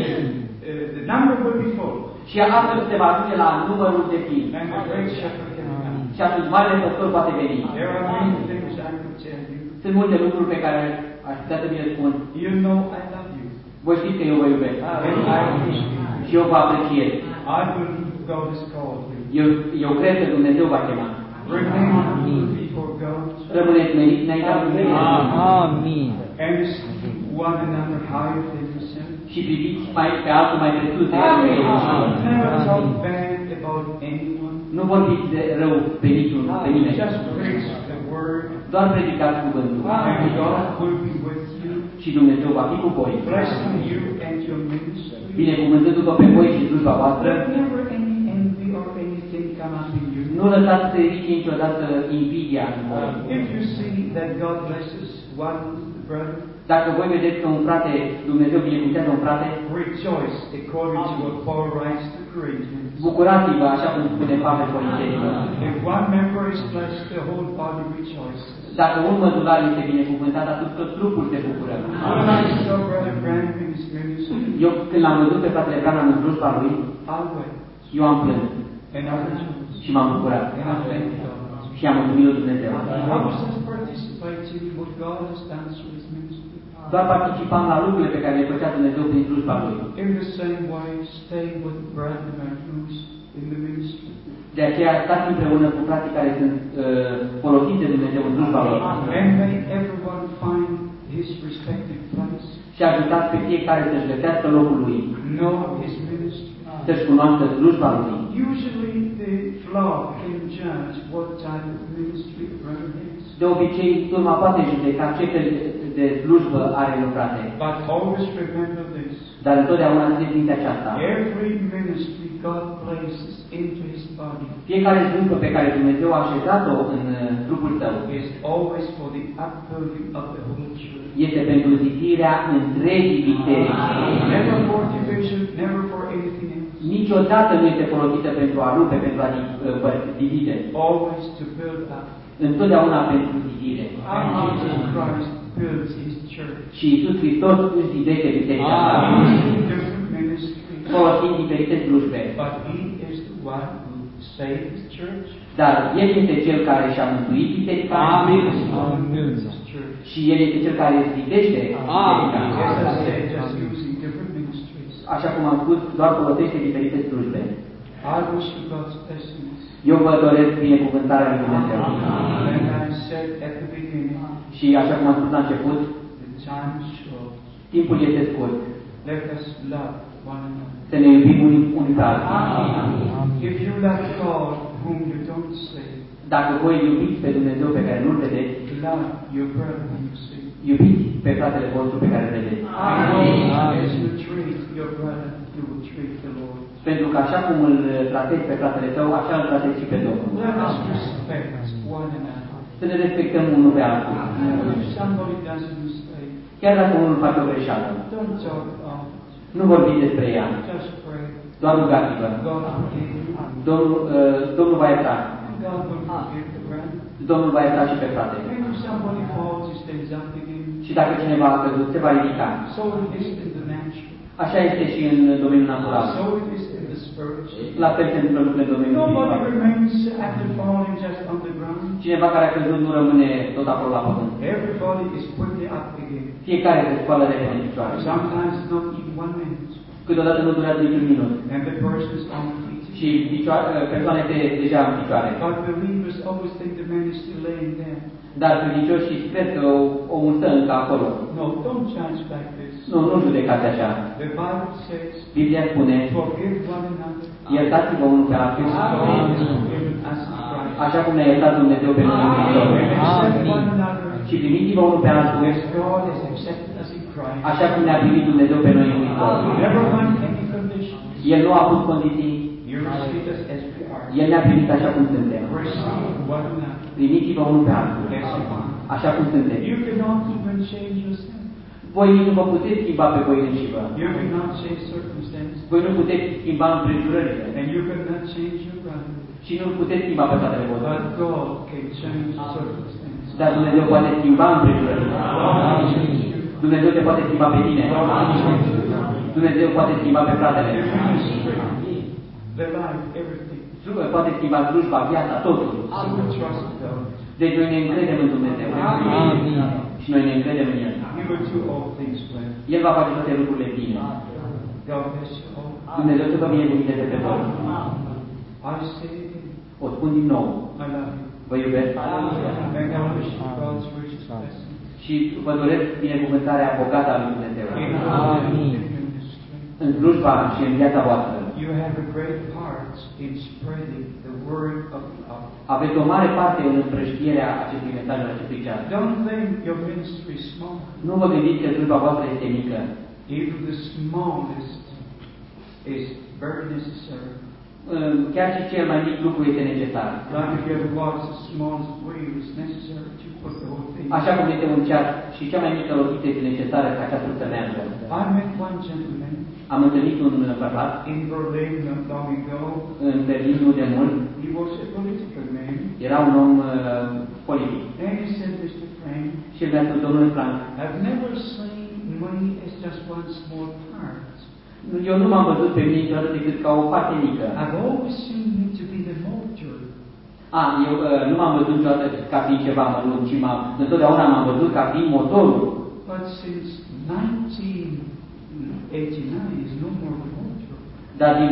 the number will be full, Și astfel se va ajunge la numărul de plin. and the great shepherd can come. Și atunci marele păstor poate veni. There are many things I could tell you. Sunt multe lucruri pe care aș putea să vi le spun. You know I love you, Voi știți că eu vă iubesc. and I appreciate you. Și eu vă apreciez. I believe God has called you. Eu cred că Dumnezeu va chema. Remain humble before God, Rămâneți meriți înaintea lui Dumnezeu. Amin. and esteem one another higher than yourself. Și priviți pe altul mai presus de Never talk bad about anyone. Nu vorbiți de rău pe niciun, pe nimeni. Just preach the word, Doar predicați cuvântul. and God will be with you, Și Dumnezeu va fi cu voi. blessing you and your ministry. Binecuvântându-vă pe voi și slujba voastră. Let never any envy or anything come up in you. Nu lăsați să ridice niciodată invidia în voi. If you see that God blesses one brother, Dacă voi vedeți că un frate, Dumnezeu binecuvintează un frate, rejoice according to what Paul writes to Corinthians. bucurați-vă, așa cum spune Pavel Corintenilor. If one member is blessed, the whole body rejoices. Dacă un mădular este binecuvântat, atunci tot trupul se bucură. When I saw Brother Branham in his ministry, Eu, când l-am văzut pe fratele Branham în slujba lui, I wept eu am plâns and I rejoiced și m-am bucurat. and I thanked God. Și am mulțumit lui Dumnezeu. I was just participating in what God has done through his ministry. Doar participam la lucrurile pe care le făcea Dumnezeu prin slujba lui. In the same way, stay with brethren who's in the ministry. De aceea stați împreună cu frații care sunt folosiți de Dumnezeu în slujba lui. And may everyone find his respective place, Și ajutați pe fiecare să-și găsească locul lui, know his ministry. să-și cunoască slujba lui. Usually the flock can judge what type of ministry the brother has. De obicei, turma poate judeca ce fel de slujbă are un frate. But always remember this. Dar întotdeauna țineți minte aceasta. Every ministry God places into his body Fiecare slujbă pe care Dumnezeu a așezat-o în trupul său is always for the upbuilding of the whole church. este pentru zidirea întregii biserici. Never for division, never for anything else. Niciodată nu este folosită pentru a rupe, pentru a divide. Always to build up. Întotdeauna pentru zidire. And Jesus Christ builds his church. Și Iisus Hristos își zidește biserica sa, Using different ministries. folosind diferite slujbe. But he is the one who saved His church. Dar El este Cel care și-a mântuit biserica. Amen. His church. Și El este Cel care zidește biserica. As I said, just using different ministries. Așa cum am spus, doar folosește diferite slujbe. I wish you God's blessings. Eu vă doresc binecuvântarea lui Dumnezeu. And I said at the beginning, Și așa cum am spus la început, the time is short. timpul este scurt. Let us love one another. Să ne iubim unii pe alții. If you love God, whom you don't see, Dacă voi iubiți pe Dumnezeu pe care nu-L vedeți, love your brother whom you see. iubiți pe fratele vostru pe care îl vedeți. As you treat your brother, you will treat the Lord. Pentru că așa cum îl tratezi pe fratele tău, așa îl tratezi și pe Domnul. Let us respect one another. Să ne respectăm unul pe altul. If somebody does a mistake, Chiar dacă unul face o greșeală, don't talk about it. nu vorbiți despre ea, Just pray. doar rugați-vă. God forgive you. Domnul va ierta. God will forgive the brother. Domnul va ierta și pe frate. And if somebody falls, he stands up again. Și dacă cineva a căzut, se va ridica. So it is in the natural. Așa este și în domeniul natural. So it is in the spiritual. La fel se întâmplă lucrurile în domeniul Nobody spiritual. remains after falling just on the ground. Cineva care a căzut nu rămâne tot acolo la pământ. Everybody is quickly up again. Fiecare se scoală de pe picioare. Sometimes not even 1 minute. Câteodată nu durează niciun minut. And the person is on the feet. Și persoana este deja în picioare. But believers always think the man is still laying there. Dar credincioșii cred că omul stă încă acolo. No, don't judge like this. Nu judecați așa. The Bible says, Biblia spune, forgive one another. iertați-vă unul pe altul. God has forgiven us in Christ. Așa cum ne-a iertat Dumnezeu pe noi în Hristos. And accept one another Și primiți-vă unul pe altul. as God has accepted us in Christ. Așa cum ne-a primit Dumnezeu pe noi în Hristos. Never mind any conditions. El nu a pus condiții. You receive us as we are. El ne-a primit așa cum suntem. Receive one another Primiți-vă unul pe altul. as you are. Așa cum suntem. You cannot even change yourself. Voi nici nu vă puteți schimba pe voi înșivă. You cannot change circumstances. Voi nu puteți schimba împrejurările. And you cannot change your brother. Și nu puteți schimba pe fratele vostru. But God can change circumstances. Dar Dumnezeu poate schimba împrejurările. God can change you. Dumnezeu te poate schimba pe tine. God can change you. Dumnezeu poate schimba pe fratele. The ministry, the life, everything. Poate schimba slujba, viața, totul. So we trust God. Deci noi ne încredem în Dumnezeu. Și noi ne încredem în El. He will do all things well. El va face toate lucrurile bine. God bless you all. Dumnezeu să vă binecuvânteze pe toți. I say it again. O spun din nou. I love you. Vă iubesc. And I wish you God's richest blessing. Și vă doresc binecuvântarea bogată a lui Dumnezeu. In our ministry. În slujba și în viața voastră. You have a great part in spreading the word of God. Aveți o mare parte în împrăștierea acestui mesaj, în acestui ceas. Don't think your ministry is small. Nu vă gândiți că slujba voastră este mică. Even the smallest is very necessary. Chiar și cel mai mic lucru este necesar. Like if you have a watch, the smallest wheel is necessary to put the whole thing. Așa cum este un ceas și cea mai mică lovită este necesară ca ceasul să meargă. I met one gentleman Am întâlnit un bărbat in Berlin not long ago. în Berlin nu de mult. He was a political man. Era un om politic. And he said, Mr. Frank, Și el mi-a spus, domnule Frank, I've never seen money as just one small part. eu nu m-am văzut pe mine niciodată decât ca o parte mică. I've always seen him to be the motor. Eu nu m-am văzut niciodată ca fiind ceva mărunt, ci întotdeauna m-am văzut ca fiind motorul. But since 1989, he's no more the motor. Dar din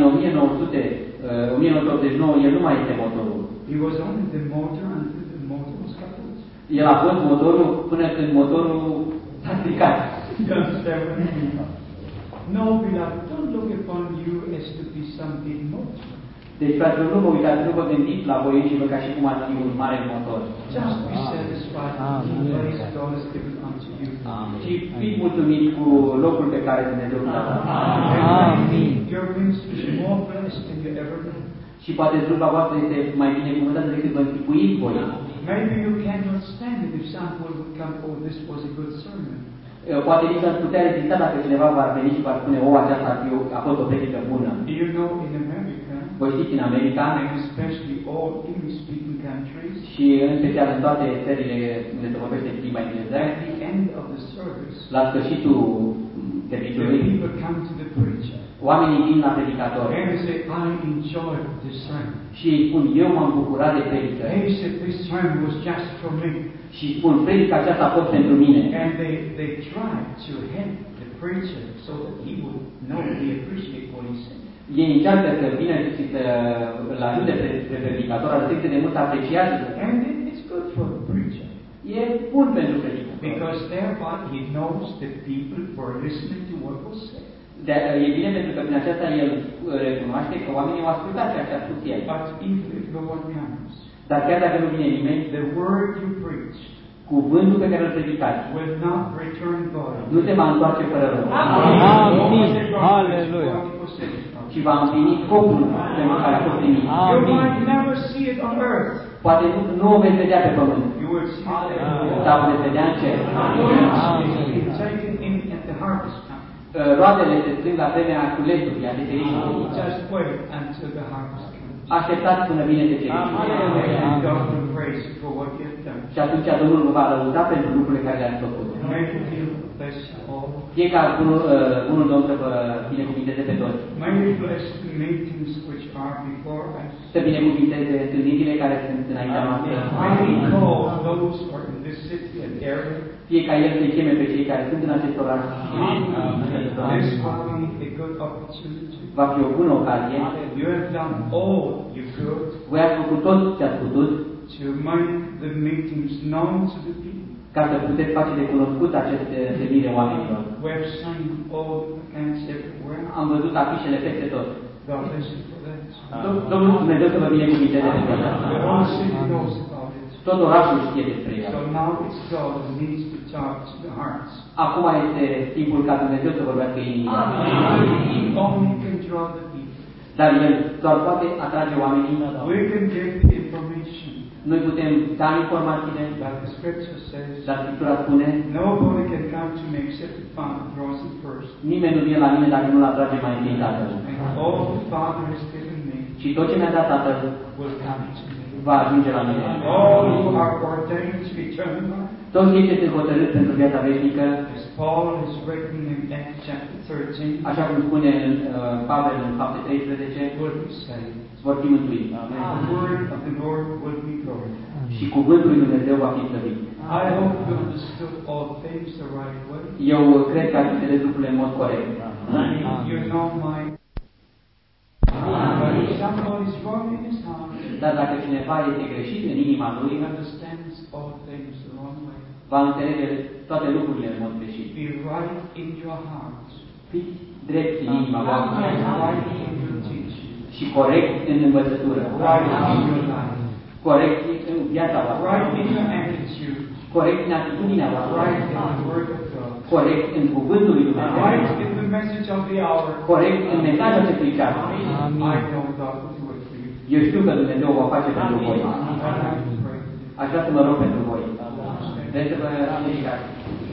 1989 el nu mai este motorul. He was only the motor until the motor was coupled. El a fost motorul până când motorul s-a stricat. You understand what I mean? No, beloved, don't look upon you as to be some big motor. Deci, fraților, nu vă uitați, nu vă gândiți la voi și vă ca și cum ați fi un mare motor. Just be satisfied with the place God has given unto you. Și fiți mulțumiți cu locul pe care Dumnezeu l-a dat. Amen. Your ministry is more blessed than you ever knew. Și poate slujba voastră este mai binecuvântată decât vă închipuiți voi. Maybe you cannot stand it if someone would come, oh, this was a good sermon. Poate nici ați putea rezista dacă cineva va veni și va spune, aceasta a fost o predică bună. You know, in America, Voi știți, în America, and especially all English-speaking countries, și în special în toate țările unde se vorbește limba engleză, at the end of the service, la sfârșitul The serviciului, people come to the preacher oamenii vin la predicator and they say, I enjoyed this sermon. și ei spun, eu m-am bucurat de predică. They said, this sermon was just for me. Și spun, predica aceasta a fost pentru mine. And they tried to help the preacher so that he would know he appreciate what he said. Ei încearcă să vină și să îl ajute pe predicator, arătând cât de mult apreciază. And it's good for the preacher. E bun pentru predicator. Because thereby he knows that people were listening to what was said. E bine pentru că prin aceasta el recunoaște că oamenii au ascultat ceea ce a spus el. But even if no one comes, Dar chiar dacă nu vine nimeni, the word you preached cuvântul pe care îl predicați will not return void. nu se va întoarce fără rău. Amin. Aleluia. Și va împlini scopul pentru care a fost primit. You might never see it on earth. Poate nu o veți vedea pe pământ, You will see it dar o veți vedea în cer. taken in at the harvest time. Roadele se strâng la vremea culeșului, a deserișului. Just wait until the harvest comes. Așteptați până vine deserișul. And God will praise you for what you have done. Și atunci Domnul vă va lăuda pentru lucrurile care le-ați făcut. May you bless you all. Fie ca bunul Domn să vă binecuvinteze pe toți. May you bless the meetings which are before us. Să binecuvinteze întâlnirile care sunt înaintea noastră. May He call those who are in this city and area. Fie ca El să-i cheme pe cei care sunt în acest oraș. This will be a good opportunity. Va fi o bună ocazie. You have done all you could Voi ați făcut tot ce ați putut to make the meetings known to the people. ca să puteți face de cunoscut aceste întâlnire oamenilor. We have seen all the plans everywhere. Am văzut afișele peste tot. God bless you for that. Domnul Dumnezeu să vă binecuvinteze pentru The asta. whole city knows about it. Tot orașul știe despre el. So now it's God who needs to talk to the hearts. Acum este timpul ca Dumnezeu să vorbească inimile. He only can draw the people. Dar El doar poate atrage oamenii. We can give the information. Noi putem da informațiile, But the scripture says, dar Scriptura spune, nobody can come to me except the Father draws him first. nimeni nu vine la mine dacă nu-L atrage mai întâi Tatăl. And all the Father has given me Și tot ce mi-a dat Tatăl will come to me. va ajunge la mine. All who are ordained to eternal life, Toți cei ce sunt hotărâți pentru viața veșnică, as Paul has written in Acts chapter 13, așa cum spune în Pavel în Fapte 13, will be saved. vor fi mântuiți. And the word of the Lord will be glorified. Și cuvântul lui Dumnezeu va fi slăvit. I hope you understood all things the right way. Eu cred că ați înțeles lucrurile în mod corect. You know my. But if somebody is wrong in his heart, Dar dacă cineva este greșit în inima lui, he understands all things the wrong way. va înțelege toate lucrurile în mod greșit. Be right in your heart. Fiți drept în inima voastră Right in your teaching. și corect în învățătură, Right in your life. corect în viața voastră, Right in your attitude. corect în atitudinea voastră, Right in the word of God. corect în cuvântul lui Dumnezeu, Right in the message of the hour. corect în mesajul acestui ceas. I know God will do it for you. Eu știu că Dumnezeu o va face pentru voi. I like to pray. Aș vrea să mă rog pentru voi. Vreți să vă ridicați?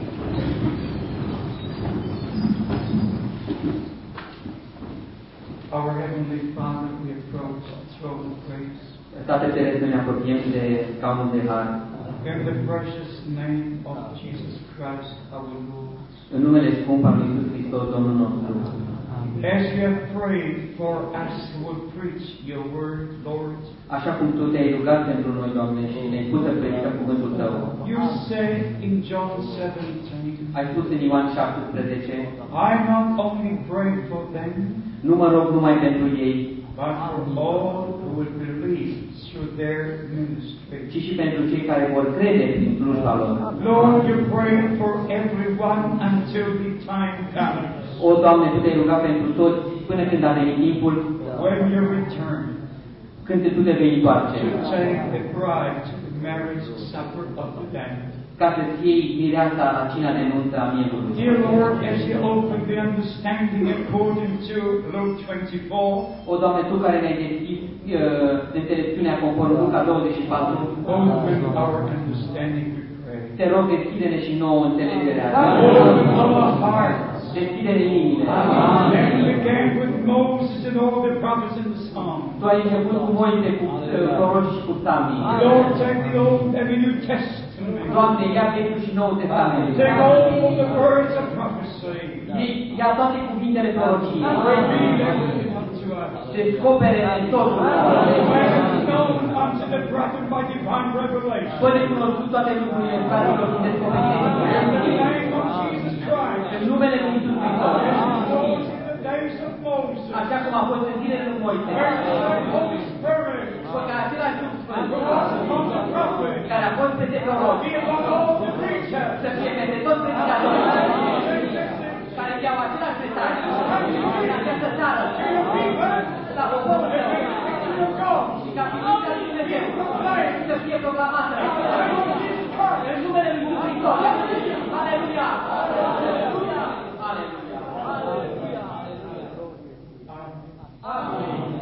Our Heavenly Father, we approach the throne of grace. Tată Ceresc, noi ne apropiem de scaunul de har. In the precious name of Jesus Christ, our Lord. În numele scump al lui Iisus Hristos, Domnul nostru. As you have prayed for us who will preach your word, Lord, Așa cum Tu te-ai rugat pentru noi, Doamne, și ne-ai pus să predicăm cuvântul Tău. you say in John 17, Ai spus în Ioan 17, I not only pray for them, nu mă rog numai pentru ei, but for all who will believe through their ministry. ci și pentru cei care vor crede prin slujba lor. Lord, you pray for everyone until the time comes O, Doamne, Tu te-ai rugat pentru toți până când a venit timpul, when you return când Tu te vei întoarce, to take the bride to the marriage supper of the Lamb. ca să-ți iei mireasa la cina de nuntă a mielului. Dear Lord, as you open the understanding according to Luke 24, O, Doamne, Tu care ne-ai deschis înțelepciunea conform Luca 24, open our understanding, we pray. te rog, deschide-ne și nouă înțelegerea. Open our hearts. Deschide-ne inimile. And you began with Moses and all the prophets in the Psalms. Tu ai început cu Moise, cu prorocii și cu psalmii. Lord, take the Old and the New Testament. Doamne, ia Vechiul și Noul Testament. Take all the words of prophecy. ia toate cuvintele prorociei reveal everything unto us. și descopere totul. Known unto the brethren by divine revelation. Fă-ne cunoscut toate lucrurile fraților și descoperite In the din name of Jesus Christ. în numele lui Iisus Hristos. As it was in the days of Moses. Așa cum a fost în zilele lui Moise. Where the same Holy Spirit Că același Duh Sfânt who was upon the prophet care a fost peste proroci be upon all the preachers. să fie peste toți predicatorii care iau același mesaj în această țară la poporul tău și ca ființa lui Dumnezeu să fie proclamată în numele lui Iisus Hristos. Aleluia! Aleluia! Aleluia! Amin!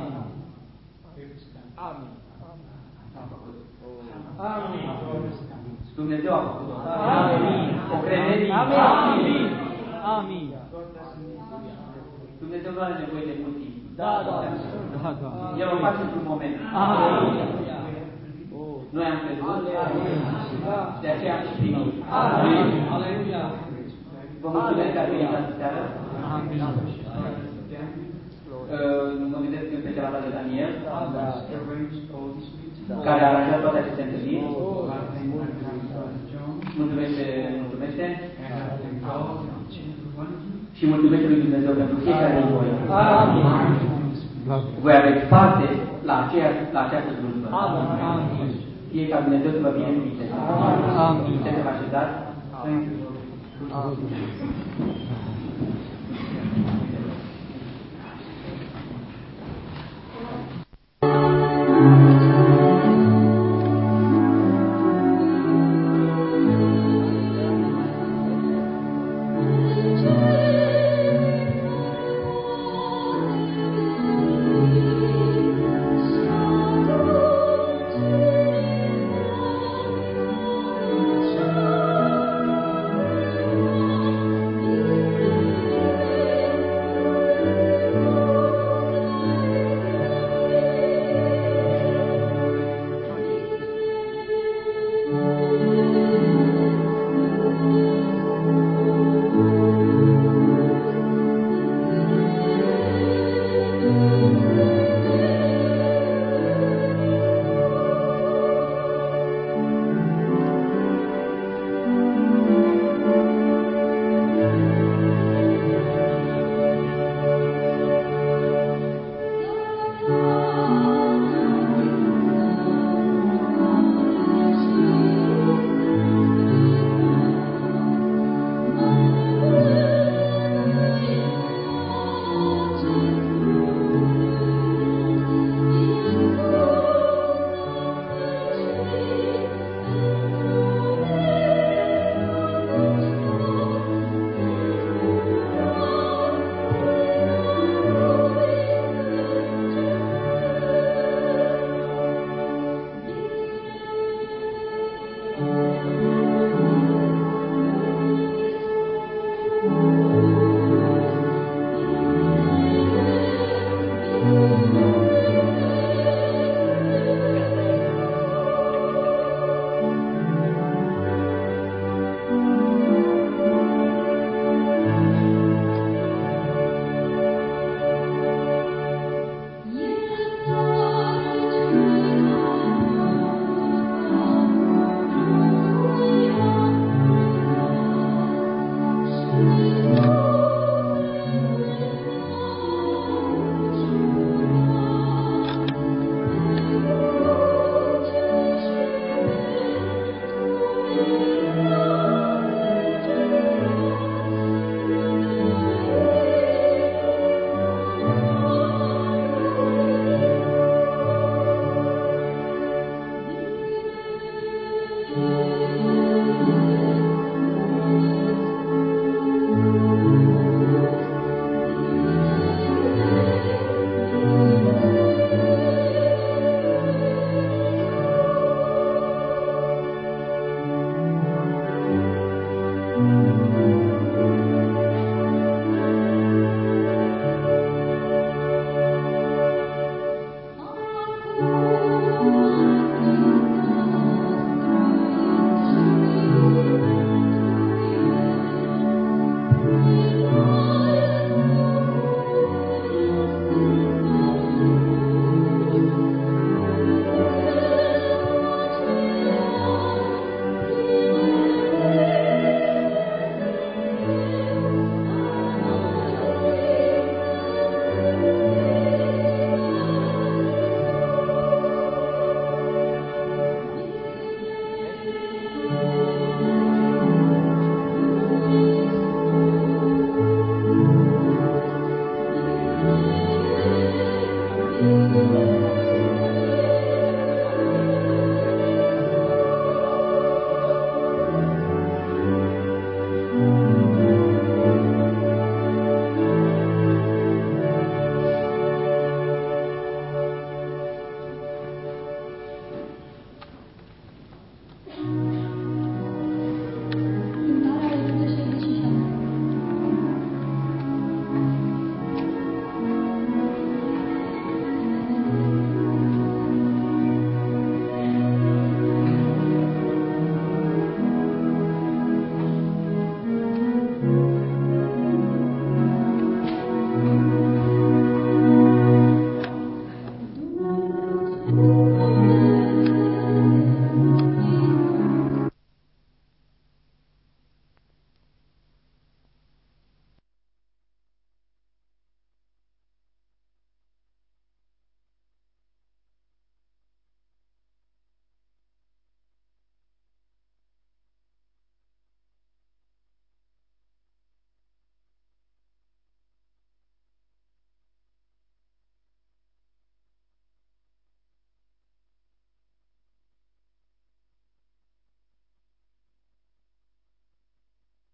Amin! Dumnezeu a făcut-o. Amin! O credeți? Amin! Amin. Dumnezeu nu are nevoie de mult timp. Da, da. El o face într-un moment. Amin. Noi am crezut și de aceea am și primit. Amin. Aleluia. Vă mulțumesc că ați venit astăzi seară. Amin. Mă gândesc în special la de Daniel, care a aranjat toate aceste întâlniri. Mulțumește. Și mulțumesc lui Dumnezeu pentru fiecare din voi. Voi aveți parte la această slujbă. Fie ca Dumnezeu să vă binecuvinteze. Puteți să vă așezați.